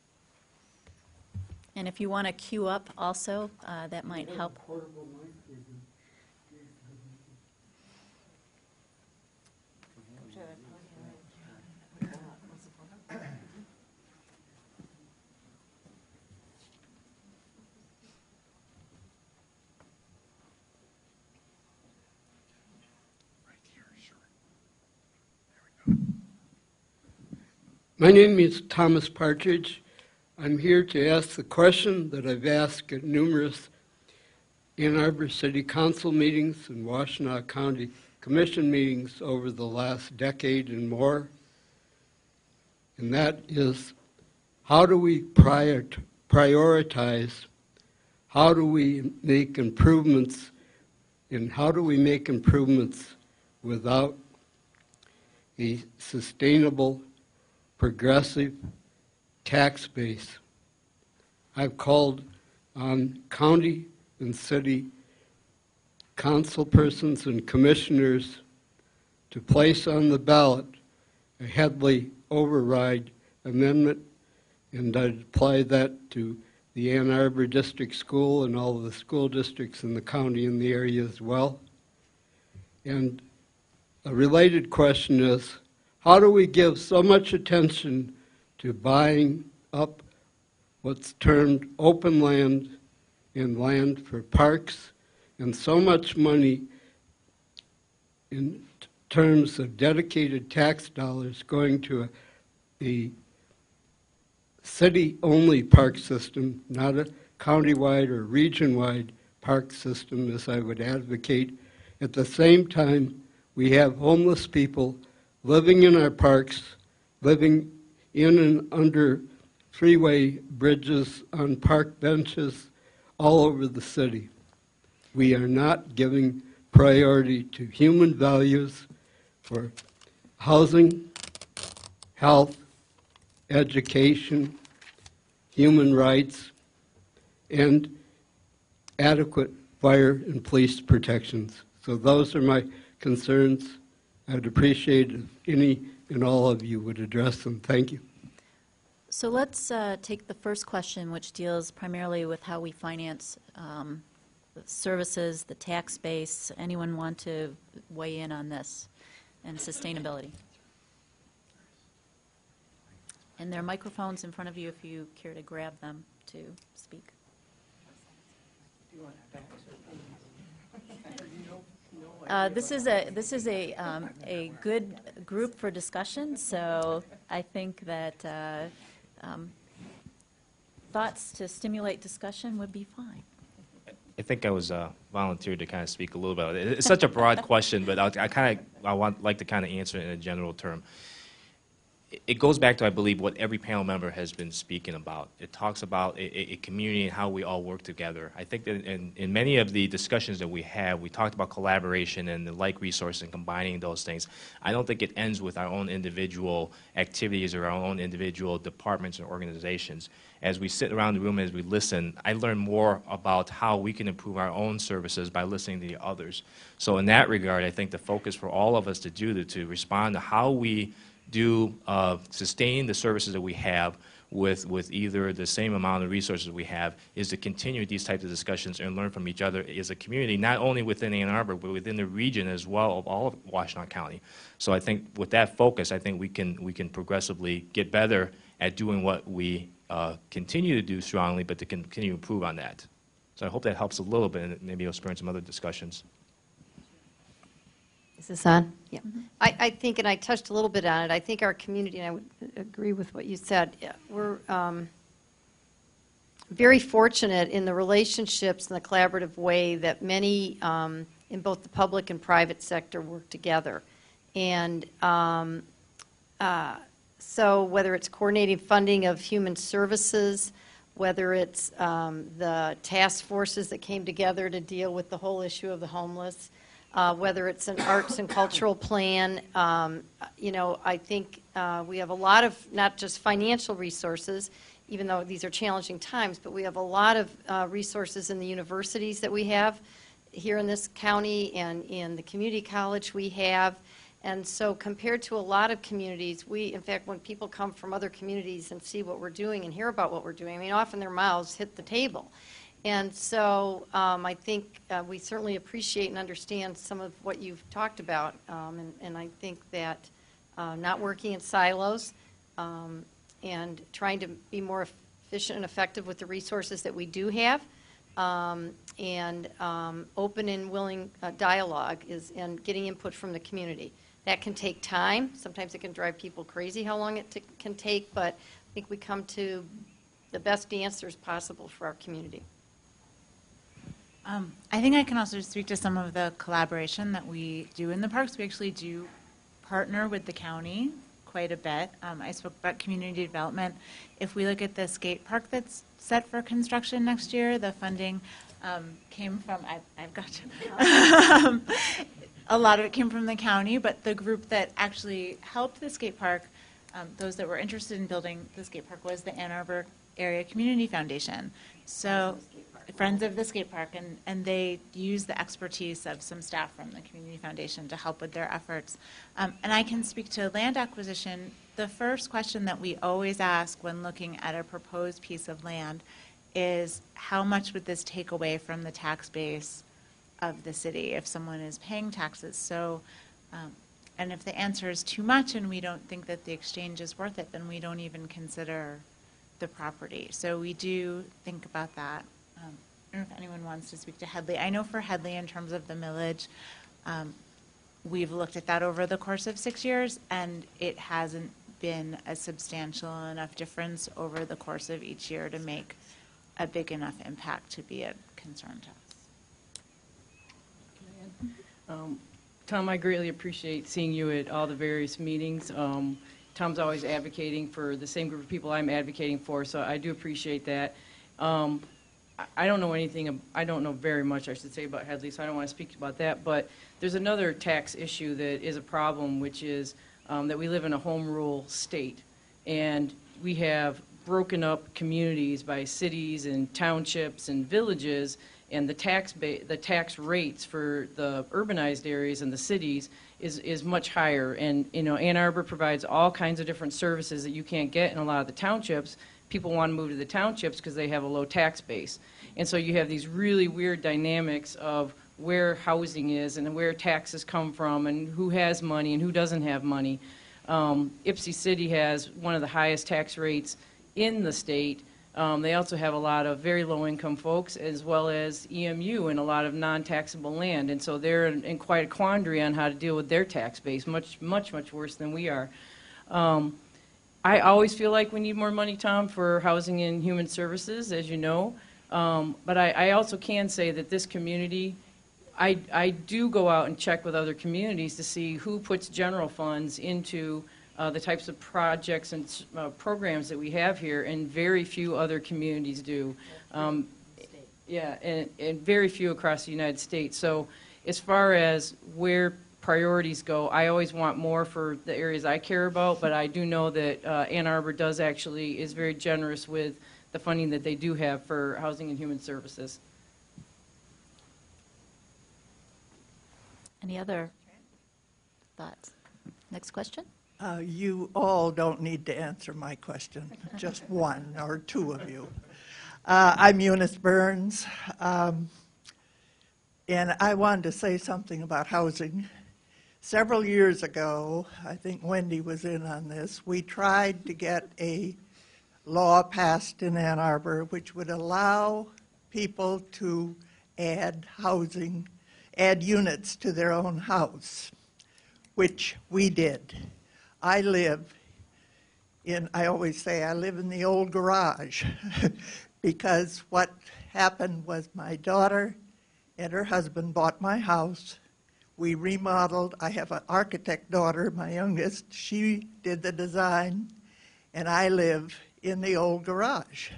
And if you want to queue up also, uh, that might help.
My name is Thomas Partridge. I'm here to ask the question that I've asked at numerous Ann Arbor City Council meetings and Washtenaw County Commission meetings over the last decade and more. And that is, how do we prior prioritize, how do we make improvements, and how do we make improvements without a sustainable, progressive tax base? I've called on county and city council persons and commissioners to place on the ballot a Headley override amendment, and I'd apply that to the Ann Arbor District School and all of the school districts in the county and the area as well. And a related question is, how do we give so much attention to buying up what's termed open land and land for parks, and so much money in terms of dedicated tax dollars going to a, a city-only park system, not a county-wide or region-wide park system, as I would advocate. At the same time, we have homeless people living in our parks, living in and under freeway bridges, on park benches, all over the city. We are not giving priority to human values for housing, health, education, human rights, and adequate fire and police protections. So those are my concerns. I'd appreciate if any and all of you would address them. Thank you.
So let's uh, take the first question, which deals primarily with how we finance um, the services, the tax base. Anyone want to weigh in on this and sustainability? And there are microphones in front of you if you care to grab them to speak. Uh, this is a this is a um, a good group for discussion. So I think that uh, um, thoughts to stimulate discussion would be fine.
I think I was uh, volunteered to kind of speak a little about it. It's such a broad question, but I'll, I kind of I want like to kind of answer it in a general term. it- it goes back to, I believe, what every panel member has been speaking about. It talks about a, a- a community and how we all work together. I think that in, in many of the discussions that we have, we talked about collaboration and the like resource and combining those things. I don't think it ends with our own individual activities or our own individual departments or organizations. As we sit around the room, as we listen, I learn more about how we can improve our own services by listening to the others. So in that regard, I think the focus for all of us to do, to, to respond to how we do uh, sustain the services that we have with, with either the same amount of resources we have, is to continue these types of discussions and learn from each other as a community, not only within Ann Arbor, but within the region as well of all of Washtenaw County. So I think with that focus, I think we can, we can progressively get better at doing what we uh, continue to do strongly, but to continue to improve on that. So I hope that helps a little bit, and maybe it'll spur some other discussions.
Is this on? Yeah. I, I think, and I touched a little bit on it, I think our community, and I would agree with what you said, yeah, we're um, very fortunate in the relationships and the collaborative way that many um, in both the public and private sector work together. And um, uh, so whether it's coordinating funding of human services, whether it's um, the task forces that came together to deal with the whole issue of the homeless, Uh, whether it's an arts and cultural plan, um, you know, I think uh, we have a lot of not just financial resources, even though these are challenging times, but we have a lot of uh, resources in the universities that we have here in this county and in the community college we have. And so compared to a lot of communities, we, in fact, when people come from other communities and see what we're doing and hear about what we're doing, I mean, often their mouths hit the table. And so um, I think uh, we certainly appreciate and understand some of what you've talked about, um, and, and I think that uh, not working in silos um, and trying to be more efficient and effective with the resources that we do have, um, and um, open and willing uh, dialogue is, and getting input from the community. That can take time. Sometimes it can drive people crazy how long it t- can take, but I think we come to the best answers possible for our community.
Um, I think I can also speak to some of the collaboration that we do in the parks. We actually do partner with the county quite a bit. Um, I spoke about community development. If we look at the skate park that's set for construction next year, the funding um, came from, I, I've got to, um, a lot of it came from the county, but the group that actually helped the skate park, um, those that were interested in building the skate park, was the Ann Arbor Area Community Foundation. So, Friends of the Skate Park, and, and they use the expertise of some staff from the Community Foundation to help with their efforts. Um, and I can speak to land acquisition. The first question that we always ask when looking at a proposed piece of land is, how much would this take away from the tax base of the city if someone is paying taxes? So, um, and if the answer is too much and we don't think that the exchange is worth it, then we don't even consider the property. So we do think about that. Um, I don't know if anyone wants to speak to Headley. I know for Headley, in terms of the millage, um, we've looked at that over the course of six years, and it hasn't been a substantial enough difference over the course of each year to make a big enough impact to be a concern to us.
Um, Tom, I greatly appreciate seeing you at all the various meetings. Um, Tom's always advocating for the same group of people I'm advocating for, so I do appreciate that. Um, I don't know anything, I don't know very much, I should say, about Headley, so I don't want to speak about that. But there's another tax issue that is a problem, which is um, that we live in a home rule state. And we have broken up communities by cities and townships and villages, and the tax ba- the tax rates for the urbanized areas and the cities is, is much higher. And, you know, Ann Arbor provides all kinds of different services that you can't get in a lot of the townships. People want to move to the townships because they have a low tax base. And so you have these really weird dynamics of where housing is and where taxes come from and who has money and who doesn't have money. Um, Ypsi City has one of the highest tax rates in the state. Um, they also have a lot of very low-income folks, as well as E M U and a lot of non-taxable land. And so they're in, in quite a quandary on how to deal with their tax base, much, much, much worse than we are. Um, I always feel like we need more money, Tom, for housing and human services, as you know. Um, but I, I also can say that this community, I, I do go out and check with other communities to see who puts general funds into uh, the types of projects and uh, programs that we have here, and very few other communities do. Um, yeah, and, and very few across the United States. So as far as where priorities go, I always want more for the areas I care about, but I do know that uh, Ann Arbor does actually, is very generous with the funding that they do have for Housing and Human Services.
Any other thoughts? Next question?
Uh, You all don't need to answer my question, just one or two of you. Uh, I'm Eunice Burns, um, and I wanted to say something about housing. Several years ago, I think Wendy was in on this, we tried to get a law passed in Ann Arbor which would allow people to add housing, add units to their own house, which we did. I live in, I always say I live in the old garage because what happened was my daughter and her husband bought my house. We remodeled. I have an architect daughter, my youngest. She did the design, and I live in the old garage.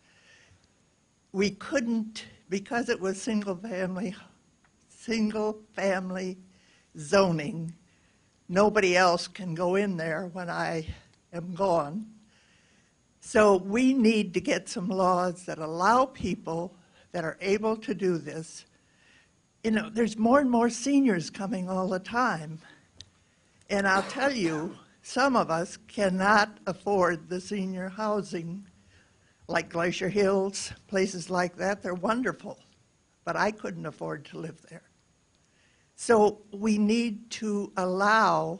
We couldn't, because it was single family, single family zoning, nobody else can go in there when I am gone. So we need to get some laws that allow people that are able to do this. You know, there's more and more seniors coming all the time. And I'll tell you, some of us cannot afford the senior housing, like Glacier Hills, places like that. They're wonderful, but I couldn't afford to live there. So we need to allow,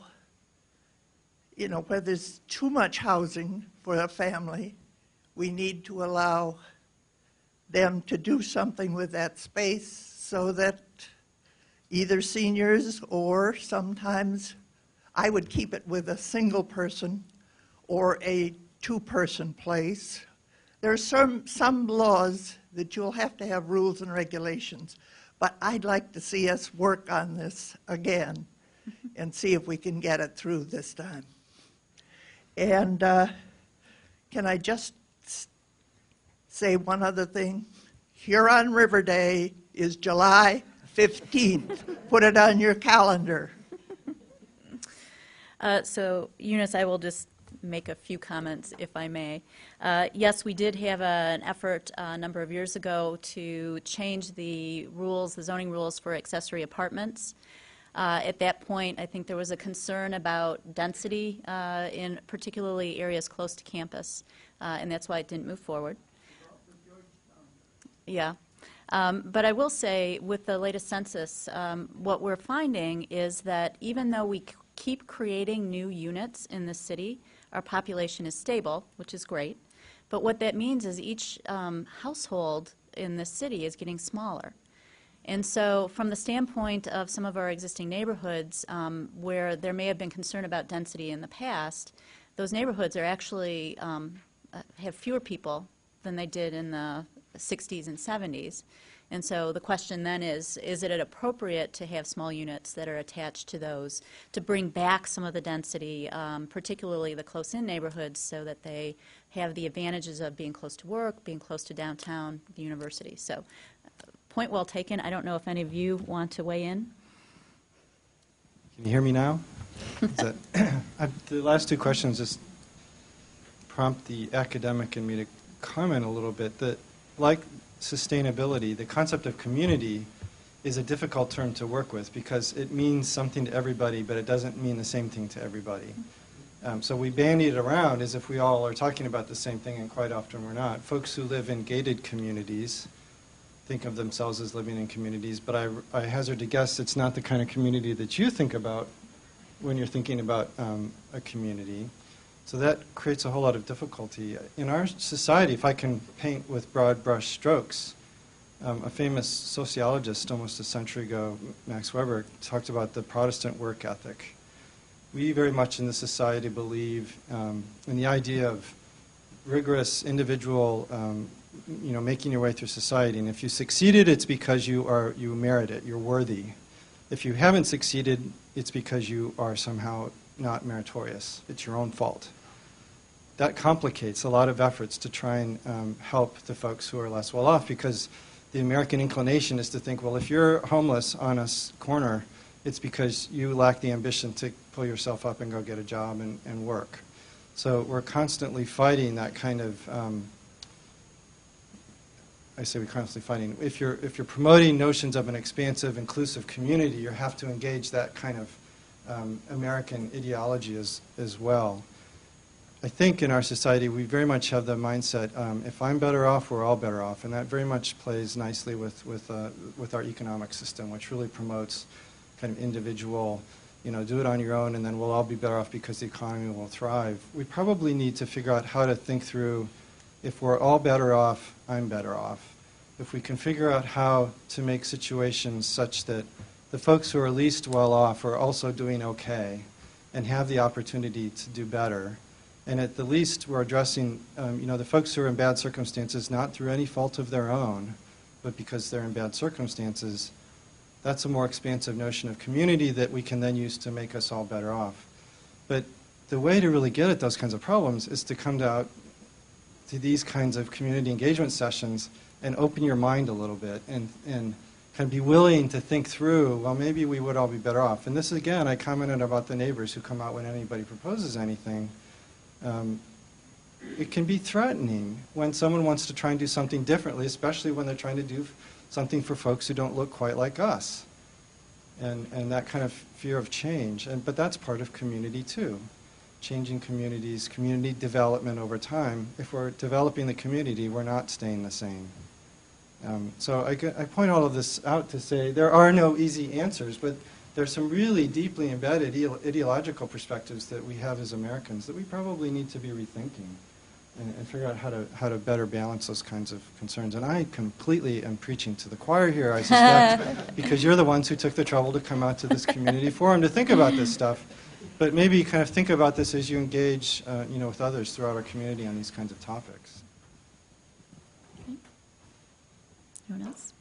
you know, where there's too much housing for a family, we need to allow them to do something with that space so that either seniors or sometimes I would keep it with a single person or a two-person place. There are some, some laws that you'll have to have rules and regulations, but I'd like to see us work on this again and see if we can get it through this time. And uh, can I just say one other thing? Huron River Day is July fifteenth. Put it on your calendar.
Uh, so, Eunice, I will just make a few comments, if I may. Uh, yes, we did have a, an effort uh, a number of years ago to change the rules, the zoning rules for accessory apartments. Uh, at that point, I think there was a concern about density uh, in particularly areas close to campus, uh, and that's why it didn't move forward. Yeah. Um, but I will say, with the latest census, um, what we're finding is that even though we c- keep creating new units in the city, our population is stable, which is great. But what that means is each um, household in the city is getting smaller. And so from the standpoint of some of our existing neighborhoods um, where there may have been concern about density in the past, those neighborhoods are actually um, uh, have fewer people than they did in the sixties and seventies. And so the question then is, is it appropriate to have small units that are attached to those to bring back some of the density, um, particularly the close-in neighborhoods, so that they have the advantages of being close to work, being close to downtown, the university. So point well taken. I don't know if any of you want to weigh in.
Can you hear me now? Is that, I've, the last two questions just prompt the academic in me to comment a little bit that, like sustainability, the concept of community is a difficult term to work with because it means something to everybody, but it doesn't mean the same thing to everybody. Um, so we bandy it around as if we all are talking about the same thing, and quite often we're not. Folks who live in gated communities think of themselves as living in communities, but I, I hazard to guess it's not the kind of community that you think about when you're thinking about um, a community. So that creates a whole lot of difficulty. In our society, if I can paint with broad brush strokes, um, a famous sociologist almost a century ago, Max Weber, talked about the Protestant work ethic. We very much in this society believe um, in the idea of rigorous individual, um, you know, making your way through society. And if you succeeded, it's because you are you merit it, you're worthy. If you haven't succeeded, it's because you are somehow not meritorious. It's your own fault. That complicates a lot of efforts to try and um, help the folks who are less well off, because the American inclination is to think, well, if you're homeless on a s- corner, it's because you lack the ambition to pull yourself up and go get a job and, and work. So we're constantly fighting that kind of, um, I say we're constantly fighting. If you're, if you're promoting notions of an expansive, inclusive community, you have to engage that kind of um, American ideology as, as well. I think in our society we very much have the mindset, um, if I'm better off, we're all better off. And that very much plays nicely with, with, uh, with our economic system, which really promotes kind of individual, you know, do it on your own and then we'll all be better off because the economy will thrive. We probably need to figure out how to think through, if we're all better off, I'm better off. If we can figure out how to make situations such that the folks who are least well off are also doing okay and have the opportunity to do better. And at the least, we're addressing, um, you know, the folks who are in bad circumstances, not through any fault of their own, but because they're in bad circumstances. That's a more expansive notion of community that we can then use to make us all better off. But the way to really get at those kinds of problems is to come out to these kinds of community engagement sessions and open your mind a little bit and, and kind of be willing to think through, well, maybe we would all be better off. And this, again, I commented about the neighbors who come out when anybody proposes anything. Um, it can be threatening when someone wants to try and do something differently, especially when they're trying to do something for folks who don't look quite like us. And, and that kind of fear of change. And, but that's part of community too. Changing communities, community development over time. If we're developing the community, we're not staying the same. Um, so I, I point all of this out to say there are no easy answers, but there's some really deeply embedded ideological perspectives that we have as Americans that we probably need to be rethinking and, and figure out how to, how to better balance those kinds of concerns. And I completely am preaching to the choir here, I suspect, because you're the ones who took the trouble to come out to this community forum to think about this stuff. But maybe kind of think about this as you engage uh, you know, with others throughout our community on these kinds of topics.
Okay. Anyone else?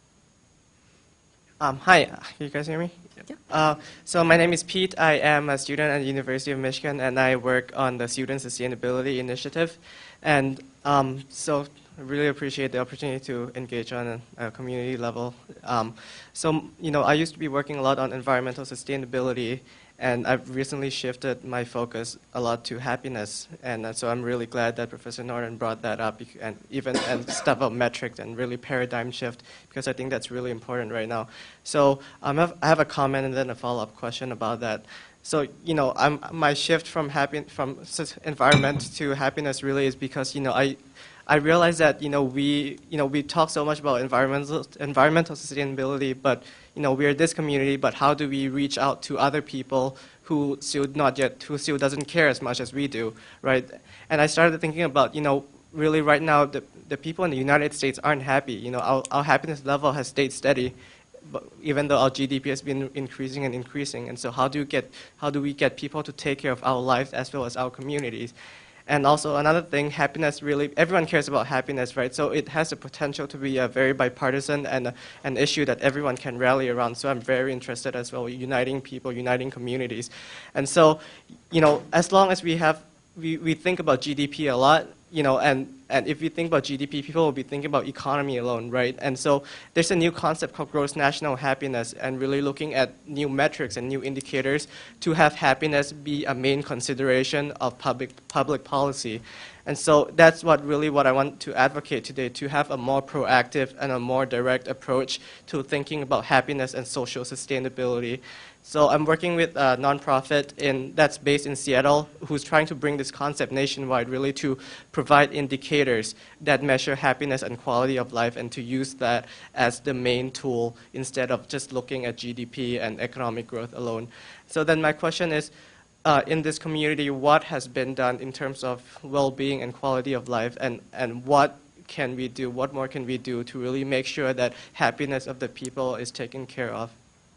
Um, hi, can you guys hear me?
Yep.
Uh, so my name is Pete. I am a student at the University of Michigan, and I work on the Student Sustainability Initiative. And um, so I really appreciate the opportunity to engage on a, a community level. Um, so, you know, I used to be working a lot on environmental sustainability, and I've recently shifted my focus a lot to happiness. And uh, so I'm really glad that Professor Norton brought that up, and even and stuff about metrics and really paradigm shift, because I think that's really important right now. So um, I have- I have a comment and then a follow-up question about that. So, you know, I'm, my shift from happy, from sus- environment to happiness really is because, you know, I, I realize that, you know, we, you know, we talk so much about environmental, environmental sustainability, but, you know, we're this community, but how do we reach out to other people who still not yet, who still doesn't care as much as we do, right? And I started thinking about, you know, really right now, the, the people in the United States aren't happy. You know, our, our happiness level has stayed steady, but even though our G D P has been increasing and increasing. And so how do you get, how do we get people to take care of our lives as well as our communities? And also another thing, happiness really, everyone cares about happiness, right? So it has the potential to be a very bipartisan and a, an issue that everyone can rally around. So I'm very interested as well, uniting people, uniting communities. And so, you know, as long as we have, we, we think about G D P a lot, you know, and, and if we think about G D P, people will be thinking about economy alone, right? And so there's a new concept called gross national happiness, and really looking at new metrics and new indicators to have happiness be a main consideration of public public policy. And so that's what really what I want to advocate today, to have a more proactive and a more direct approach to thinking about happiness and social sustainability. So I'm working with a nonprofit in, that's based in Seattle, who's trying to bring this concept nationwide, really to provide indicators that measure happiness and quality of life, and to use that as the main tool instead of just looking at G D P and economic growth alone. So then my question is, uh, in this community, what has been done in terms of well-being and quality of life, and, and what can we do, what more can we do to really make sure that happiness of the people is taken care of?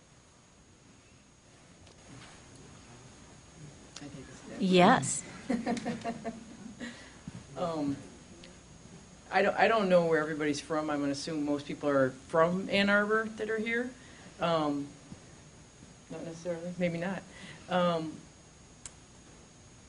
Yes.
Um, I don't, I don't know where everybody's from. I'm going to assume most people are from Ann Arbor that are here. Um, not necessarily, maybe not. Um,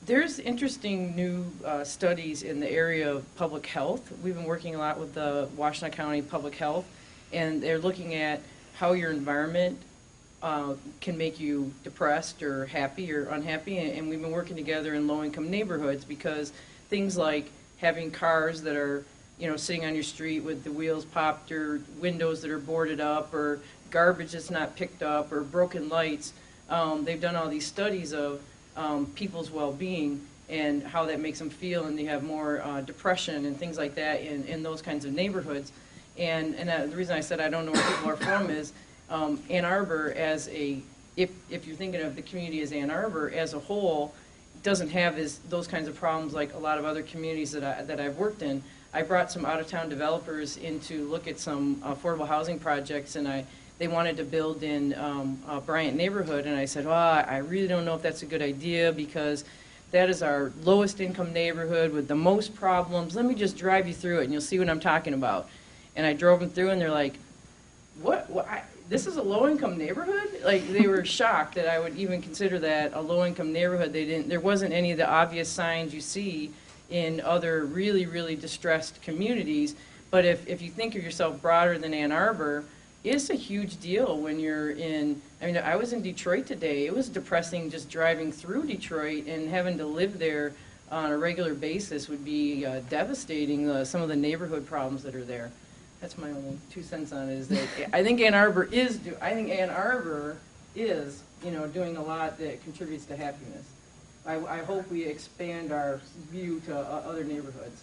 There's interesting new uh, studies in the area of public health. We've been working a lot with the Washtenaw County Public Health, and they're looking at how your environment uh, can make you depressed or happy or unhappy, and, and we've been working together in low-income neighborhoods because things like having cars that are, you know, sitting on your street with the wheels popped or windows that are boarded up or garbage that's not picked up or broken lights. Um, they've done all these studies of um, people's well-being and how that makes them feel, and they have more uh, depression and things like that in, in those kinds of neighborhoods. And, and uh, the reason I said I don't know where people are from is um, Ann Arbor as a, if, if you're thinking of the community as Ann Arbor as a whole, doesn't have as, those kinds of problems like a lot of other communities that, I, that I've worked in. I brought some out-of-town developers in to look at some affordable housing projects, and I they wanted to build in um, a Bryant neighborhood, and I said, oh, I really don't know if that's a good idea because that is our lowest income neighborhood with the most problems. Let me just drive you through it, and you'll see what I'm talking about. And I drove them through, and they're like, what? what I, this is a low-income neighborhood? Like, they were shocked that I would even consider that a low-income neighborhood. They didn't. There wasn't any of the obvious signs you see in other really, really distressed communities. But if, if you think of yourself broader than Ann Arbor, it's a huge deal when you're in, I mean, I was in Detroit today. It was depressing just driving through Detroit, and having to live there on a regular basis would be uh, devastating, uh, some of the neighborhood problems that are there. That's my only two cents on it, is that I think Ann Arbor is, do, I think Ann Arbor is, you know, doing a lot that contributes to happiness. I, I hope we expand our view to uh, other neighborhoods.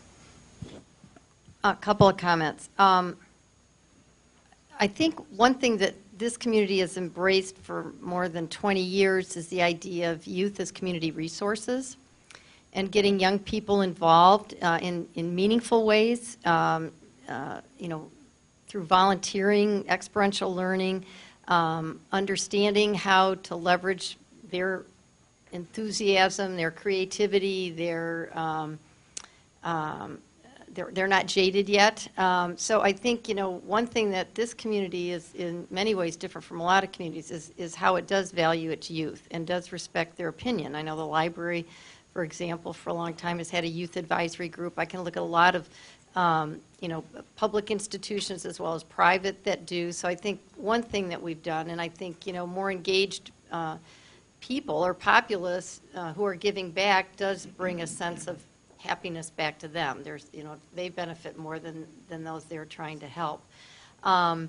A couple of comments. Um, I think one thing that this community has embraced for more than twenty years is the idea of youth as community resources and getting young people involved uh, in, in meaningful ways, um, uh, you know, through volunteering, experiential learning, um, understanding how to leverage their enthusiasm, their creativity, their um, um, They're, they're not jaded yet. Um, so I think, you know, one thing that this community is in many ways different from a lot of communities is, is how it does value its youth and does respect their opinion. I know the library, for example, for a long time has had a youth advisory group. I can look at a lot of, um, you know, public institutions as well as private that do. So I think one thing that we've done, and I think, you know, more engaged uh, people or populace uh, who are giving back does bring a sense of happiness back to them. There's, you know, they benefit more than, than those they're trying to help. Um,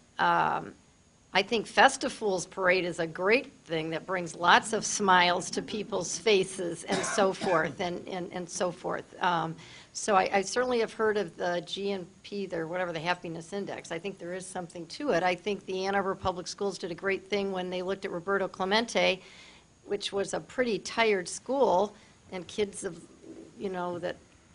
um, I think Festivals Parade is a great thing that brings lots of smiles to people's faces and so forth, and, and, and so forth. Um, so I, I certainly have heard of the G N P, or whatever, the Happiness Index. I think there is something to it. I think the Ann Arbor Public Schools did a great thing when they looked at Roberto Clemente, which was a pretty tired school, and kids of you know, that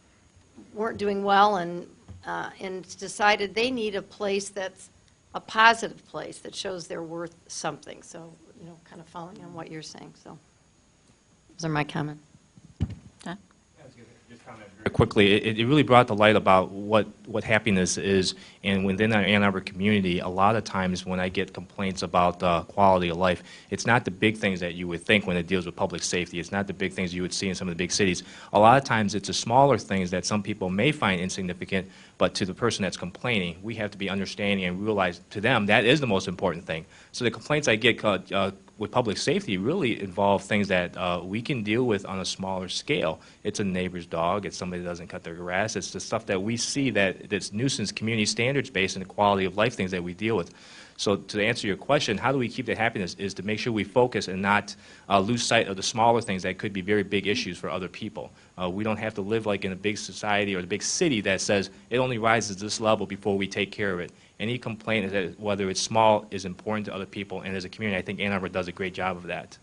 weren't doing well, and uh, and decided they need a place that's a positive place that shows they're worth something. So, you know, kind of following on what you're saying. So, those are my comments.
John?
Just comment very quickly. It, it really brought to light about what, what happiness is, and within our Ann Arbor community, a lot of times when I get complaints about uh, quality of life, it's not the big things that you would think when it deals with public safety. It's not the big things you would see in some of the big cities. A lot of times it's the smaller things that some people may find insignificant, but to the person that's complaining, we have to be understanding and realize to them that is the most important thing. So the complaints I get uh, uh, with public safety really involve things that uh, we can deal with on a smaller scale. It's a neighbor's dog, it's somebody that doesn't cut their grass, it's the stuff that we see that that's nuisance, community standards based, and the quality of life things that we deal with. So to answer your question, how do we keep the happiness is to make sure we focus and not uh, lose sight of the smaller things that could be very big issues for other people. Uh, we don't have to live like in a big society or a big city that says it only rises to this level before we take care of it. Any complaint, is that whether it's small, is important to other people, and as a community, I think Ann Arbor does a great job of that.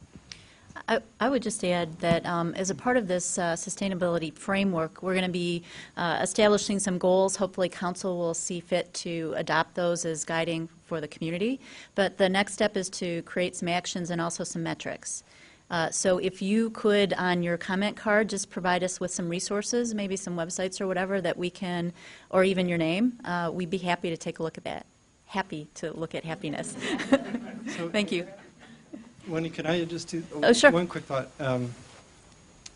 I, I would just add that um, as a part of this uh, sustainability framework, we're going to be uh, establishing some goals. Hopefully council will see fit to adopt those as guiding for the community. But the next step is to create some actions and also some metrics. Uh, so if you could, on your comment card, just provide us with some resources, maybe some websites or whatever that we can, or even your name, uh, we'd be happy to take a look at that. Happy to look at happiness.
So,
Thank you.
Wendy, can I just do
Oh, sure.
one quick thought? Um,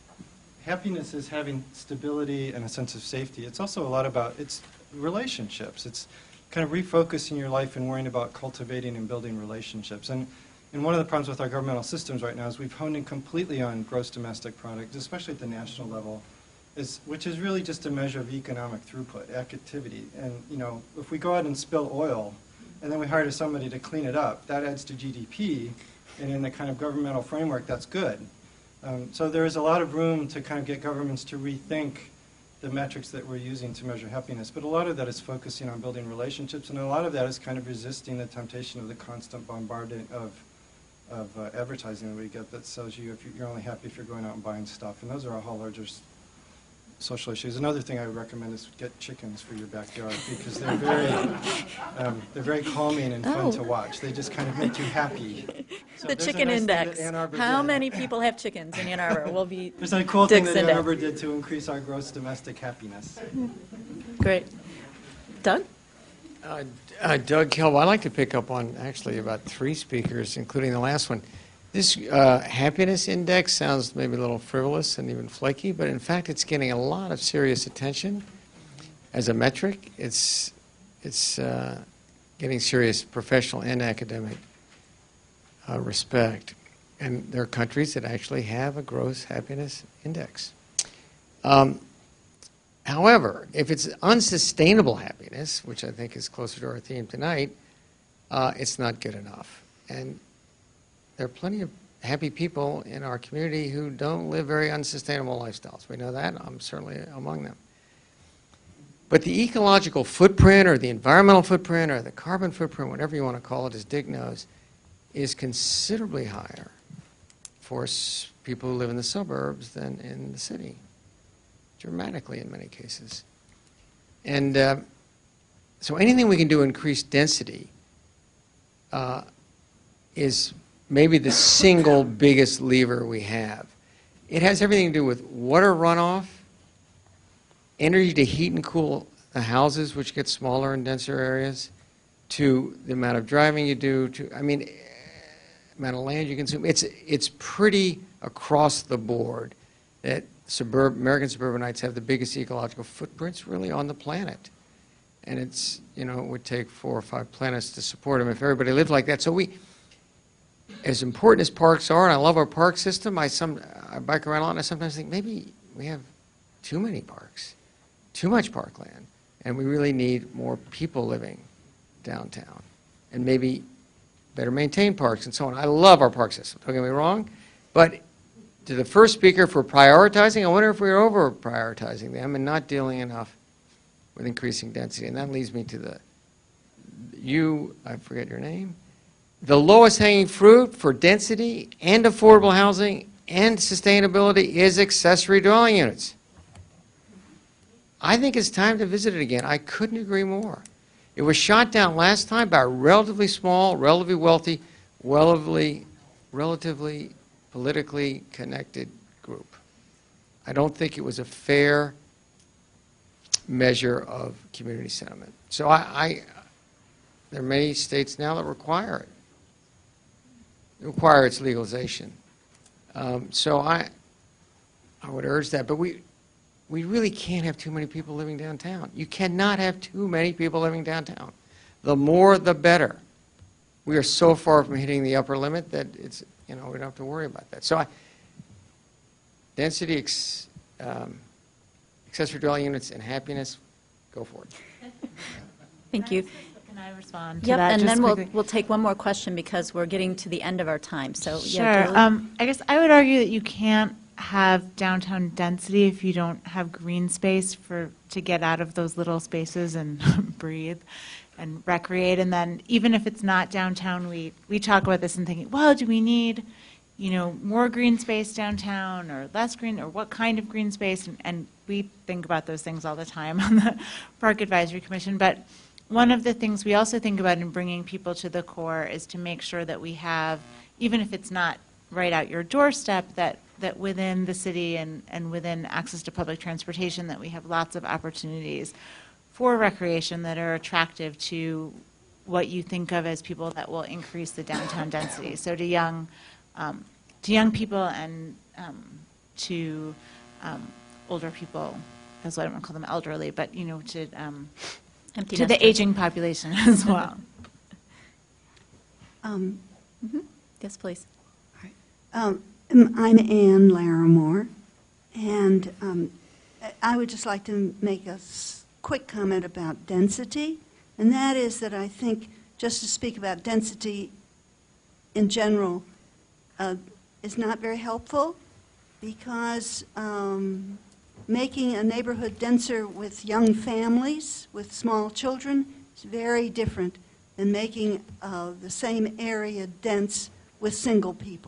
happiness is having stability and a sense of safety. It's also a lot about, it's relationships. It's kind of refocusing your life and worrying about cultivating and building relationships. And, and one of the problems with our governmental systems right now is we've honed in completely on gross domestic product, especially at the national level, is, which is really just a measure of economic throughput, activity. And, you know, if we go out and spill oil and then we hire somebody to clean it up, that adds to G D P, and in the kind of governmental framework, that's good. Um, so there is a lot of room to kind of get governments to rethink the metrics that we're using to measure happiness. But a lot of that is focusing on building relationships, and a lot of that is kind of resisting the temptation of the constant bombardment of, of uh, advertising that we get that tells you if you're only happy if you're going out and buying stuff. And those are all larger s- social issues. Another thing I would recommend is get chickens for your backyard, because they're very, um, they're very calming and fun
Oh.
to watch. They just kind of make you happy. So
The
there's a
chicken
nice thing that
index.
Ann Arbor
How
did.
many people have chickens in Ann Arbor? Will be
There's a cool thing
Dick's
that Ann
index.
Arbor did to increase our gross domestic happiness.
Great. Doug?
Uh, uh, Doug Hill, I'd like to pick up on actually about three speakers, including the last one. This uh, happiness index sounds maybe a little frivolous and even flaky, but in fact it's getting a lot of serious attention as a metric. It's, it's uh, getting serious professional and academic uh, respect. And there are countries that actually have a gross happiness index. Um, However, if it's unsustainable happiness, which I think is closer to our theme tonight, uh, it's not good enough. And there are plenty of happy people in our community who don't live very unsustainable lifestyles. We know that. I'm certainly among them. But the ecological footprint or the environmental footprint or the carbon footprint, whatever you want to call it, as Dick knows, is considerably higher for s- people who live in the suburbs than in the city. Dramatically in many cases. And uh, so anything we can do to increase density uh, is maybe the single biggest lever we have. It has everything to do with water runoff, energy to heat and cool the houses, which get smaller and denser areas, to the amount of driving you do, to, I mean, amount of land you consume. It's, it's pretty across the board that Suburb, American suburbanites have the biggest ecological footprints really on the planet. And it's, you know, it would take four or five planets to support them if everybody lived like that. So we, as important as parks are, and I love our park system, I, some, I bike around a lot and I sometimes think maybe we have too many parks, too much parkland, and we really need more people living downtown, and maybe better maintained parks and so on. I love our park system, don't get me wrong, but to the first speaker for prioritizing, I wonder if we're over prioritizing them and not dealing enough with increasing density. And that leads me to the, you, I forget your name, the lowest hanging fruit for density and affordable housing and sustainability is accessory dwelling units. I think it's time to visit it again. I couldn't agree more. It was shot down last time by a relatively small, relatively wealthy, relatively, relatively politically connected group. I don't think it was a fair measure of community sentiment. So I, I there are many states now that require it, require its legalization. Um, so I, I would urge that. But we, we really can't have too many people living downtown. You cannot have too many people living downtown. The more, the better. We are so far from hitting the upper limit that it's, you know, we don't have to worry about that. So I, density, ex, um, accessory dwelling units, and happiness, go for it.
Thank you.
Can I respond to
Yep,
that
and
just
then we'll,
quickly?
we'll take one more question because we're getting to the end of our time. So,
Sure.
yeah, Julie?
Um, I guess I would argue that you can't have downtown density if you don't have green space for to get out of those little spaces and breathe and recreate. And then even if it's not downtown, we, we talk about this and thinking, well, do we need, you know, more green space downtown or less green, or what kind of green space? And, and we think about those things all the time on the Park Advisory Commission. But one of the things we also think about in bringing people to the core is to make sure that we have, even if it's not right out your doorstep, that, that within the city and, and within access to public transportation, that we have lots of opportunities for recreation that are attractive to what you think of as people that will increase the downtown density. So to young, um, to young people and um, to um, older people, as well, I don't want to call them elderly, but, you know, to, um,
Empty
to the
nesters.
aging population as well.
Um,
Yes, please.
um, I'm Ann Larimore, and um, I would just like to make a s- quick comment about density, and that is that I think just to speak about density in general uh, is not very helpful, because um, making a neighborhood denser with young families, with small children, is very different than making uh, the same area dense with single people,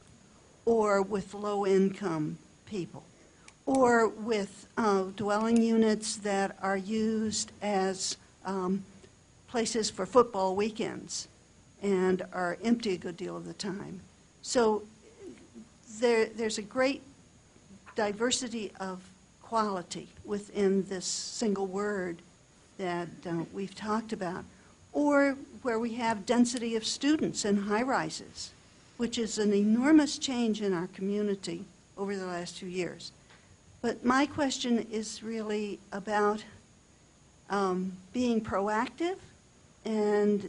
or with low-income people, or with uh, dwelling units that are used as um, places for football weekends and are empty a good deal of the time. So there, there's a great diversity of quality within this single word that uh, we've talked about, or where we have density of students in high-rises, which is an enormous change in our community over the last few years. But my question is really about um, being proactive and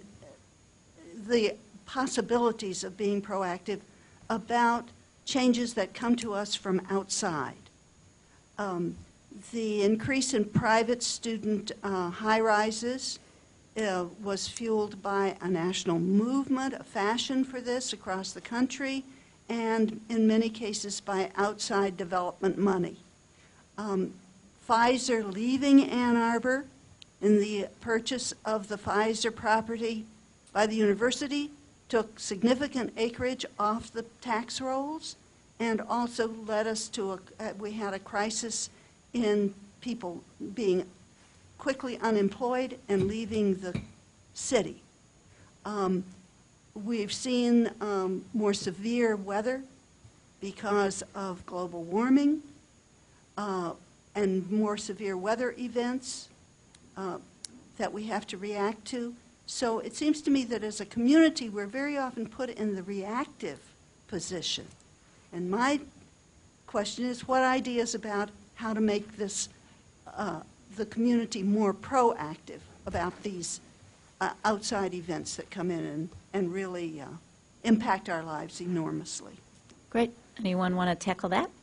the possibilities of being proactive about changes that come to us from outside. Um, the increase in private student uh, high-rises uh, was fueled by a national movement, a fashion for this across the country, and in many cases by outside development money. Um, Pfizer leaving Ann Arbor in the purchase of the Pfizer property by the university took significant acreage off the tax rolls, and also led us to a, uh, we had a crisis in people being quickly unemployed and leaving the city. Um, we've seen um, more severe weather because of global warming, uh, and more severe weather events uh, that we have to react to. So it seems to me that as a community, we're very often put in the reactive position. And my question is, what ideas about how to make this, uh, the community more proactive about these uh, outside events that come in and, and really uh, impact our lives enormously?
Great. Anyone want to tackle that?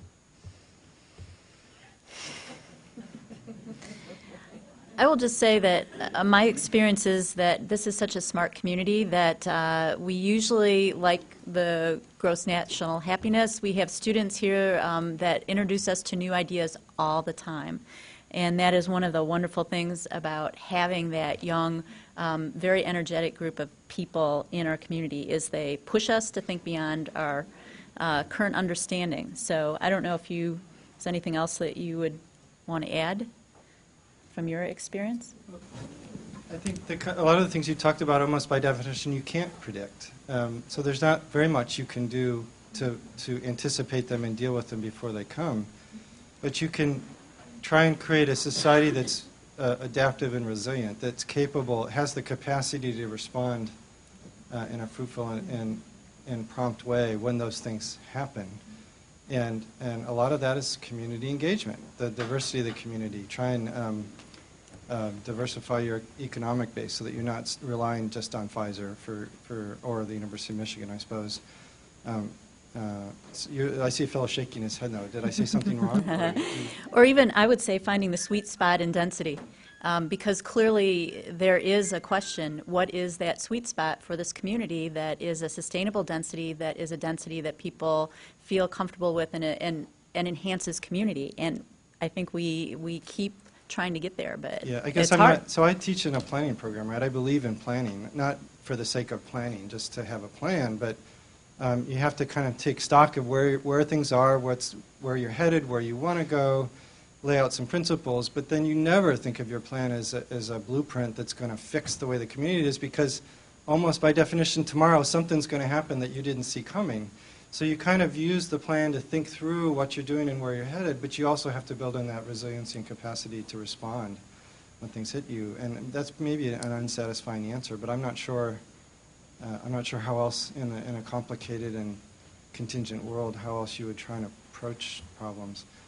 I will just say that uh, my experience is that this is such a smart community that uh, we usually, like the gross national happiness, we have students here um, that introduce us to new ideas all the time. And that is one of the wonderful things about having that young, um, very energetic group of people in our community, is they push us to think beyond our uh, current understanding. So I don't know if you, is anything else that you would want to add from your experience?
I think the, ki- a lot of the things you talked about, almost by definition, you can't predict. Um, so there's not very much you can do to, to anticipate them and deal with them before they come. But you can try and create a society that's uh, adaptive and resilient, that's capable, has the capacity to respond uh, in a fruitful and, and, and prompt way when those things happen. And, and a lot of that is community engagement, the diversity of the community. Try and um, uh, diversify your economic base so that you're not s- relying just on Pfizer for, for, or the University of Michigan, I suppose. Um, uh, so you, I see a fellow shaking his head now. Did I say something wrong? Or-
Or even, I would say, finding the sweet spot in density. Um, because clearly there is a question, what is that sweet spot for this community that is a sustainable density, that is a density that people feel comfortable with and, and, and enhances community? And I think we, we keep trying to get there, but
Yeah, I guess
it's
I'm
hard.
not, so I teach in a planning program, right? I believe in planning, not for the sake of planning, just to have a plan, but um, you have to kind of take stock of where, where things are, what's, where you're headed, where you want to go, lay out some principles, but then you never think of your plan as a, as a blueprint that's going to fix the way the community is, because almost by definition tomorrow something's going to happen that you didn't see coming. So you kind of use the plan to think through what you're doing and where you're headed, but you also have to build in that resiliency and capacity to respond when things hit you. And that's maybe an unsatisfying answer, but I'm not sure, uh, I'm not sure how else in a, in a complicated and contingent world, how else you would try and approach problems.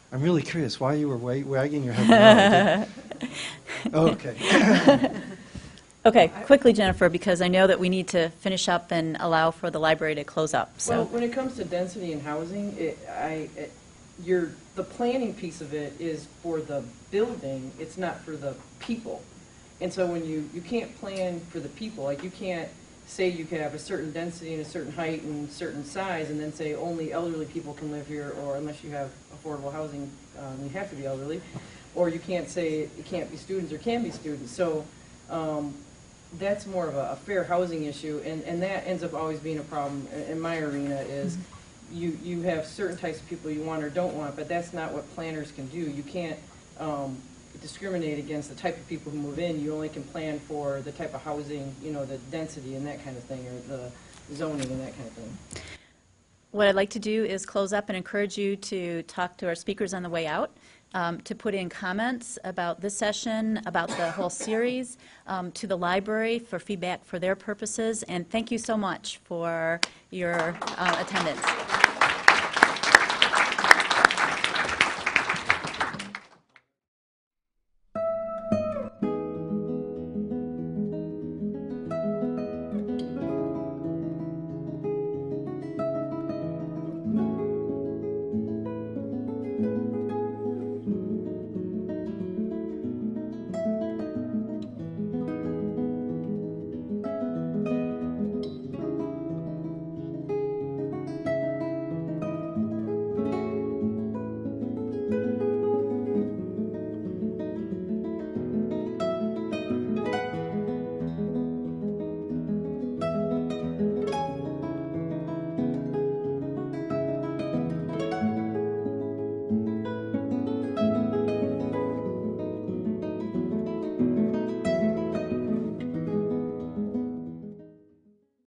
I'm really curious why you were wa- wagging your head. No. Okay.
Okay, quickly, Jennifer, because I know that we need to finish up and allow for the library to close up,
Well,
so.
when it comes to density and housing, it, I, it, you're, the planning piece of it is for the building, it's not for the people. And so when you, you can't plan for the people, like you can't say you could have a certain density and a certain height and certain size, and then say only elderly people can live here, or unless you have affordable housing, um, you have to be elderly. Or you can't say it can't be students or can be students. So, um, that's more of a, a fair housing issue, and, and that ends up always being a problem in, in my arena is you, you have certain types of people you want or don't want, but that's not what planners can do. You can't um, discriminate against the type of people who move in. You only can plan for the type of housing, you know, the density and that kind of thing, or the zoning and that kind of thing.
What I'd like to do is close up and encourage you to talk to our speakers on the way out, um, to put in comments about this session, about the whole series, um, to the library for feedback for their purposes, and thank you so much for your uh, attendance.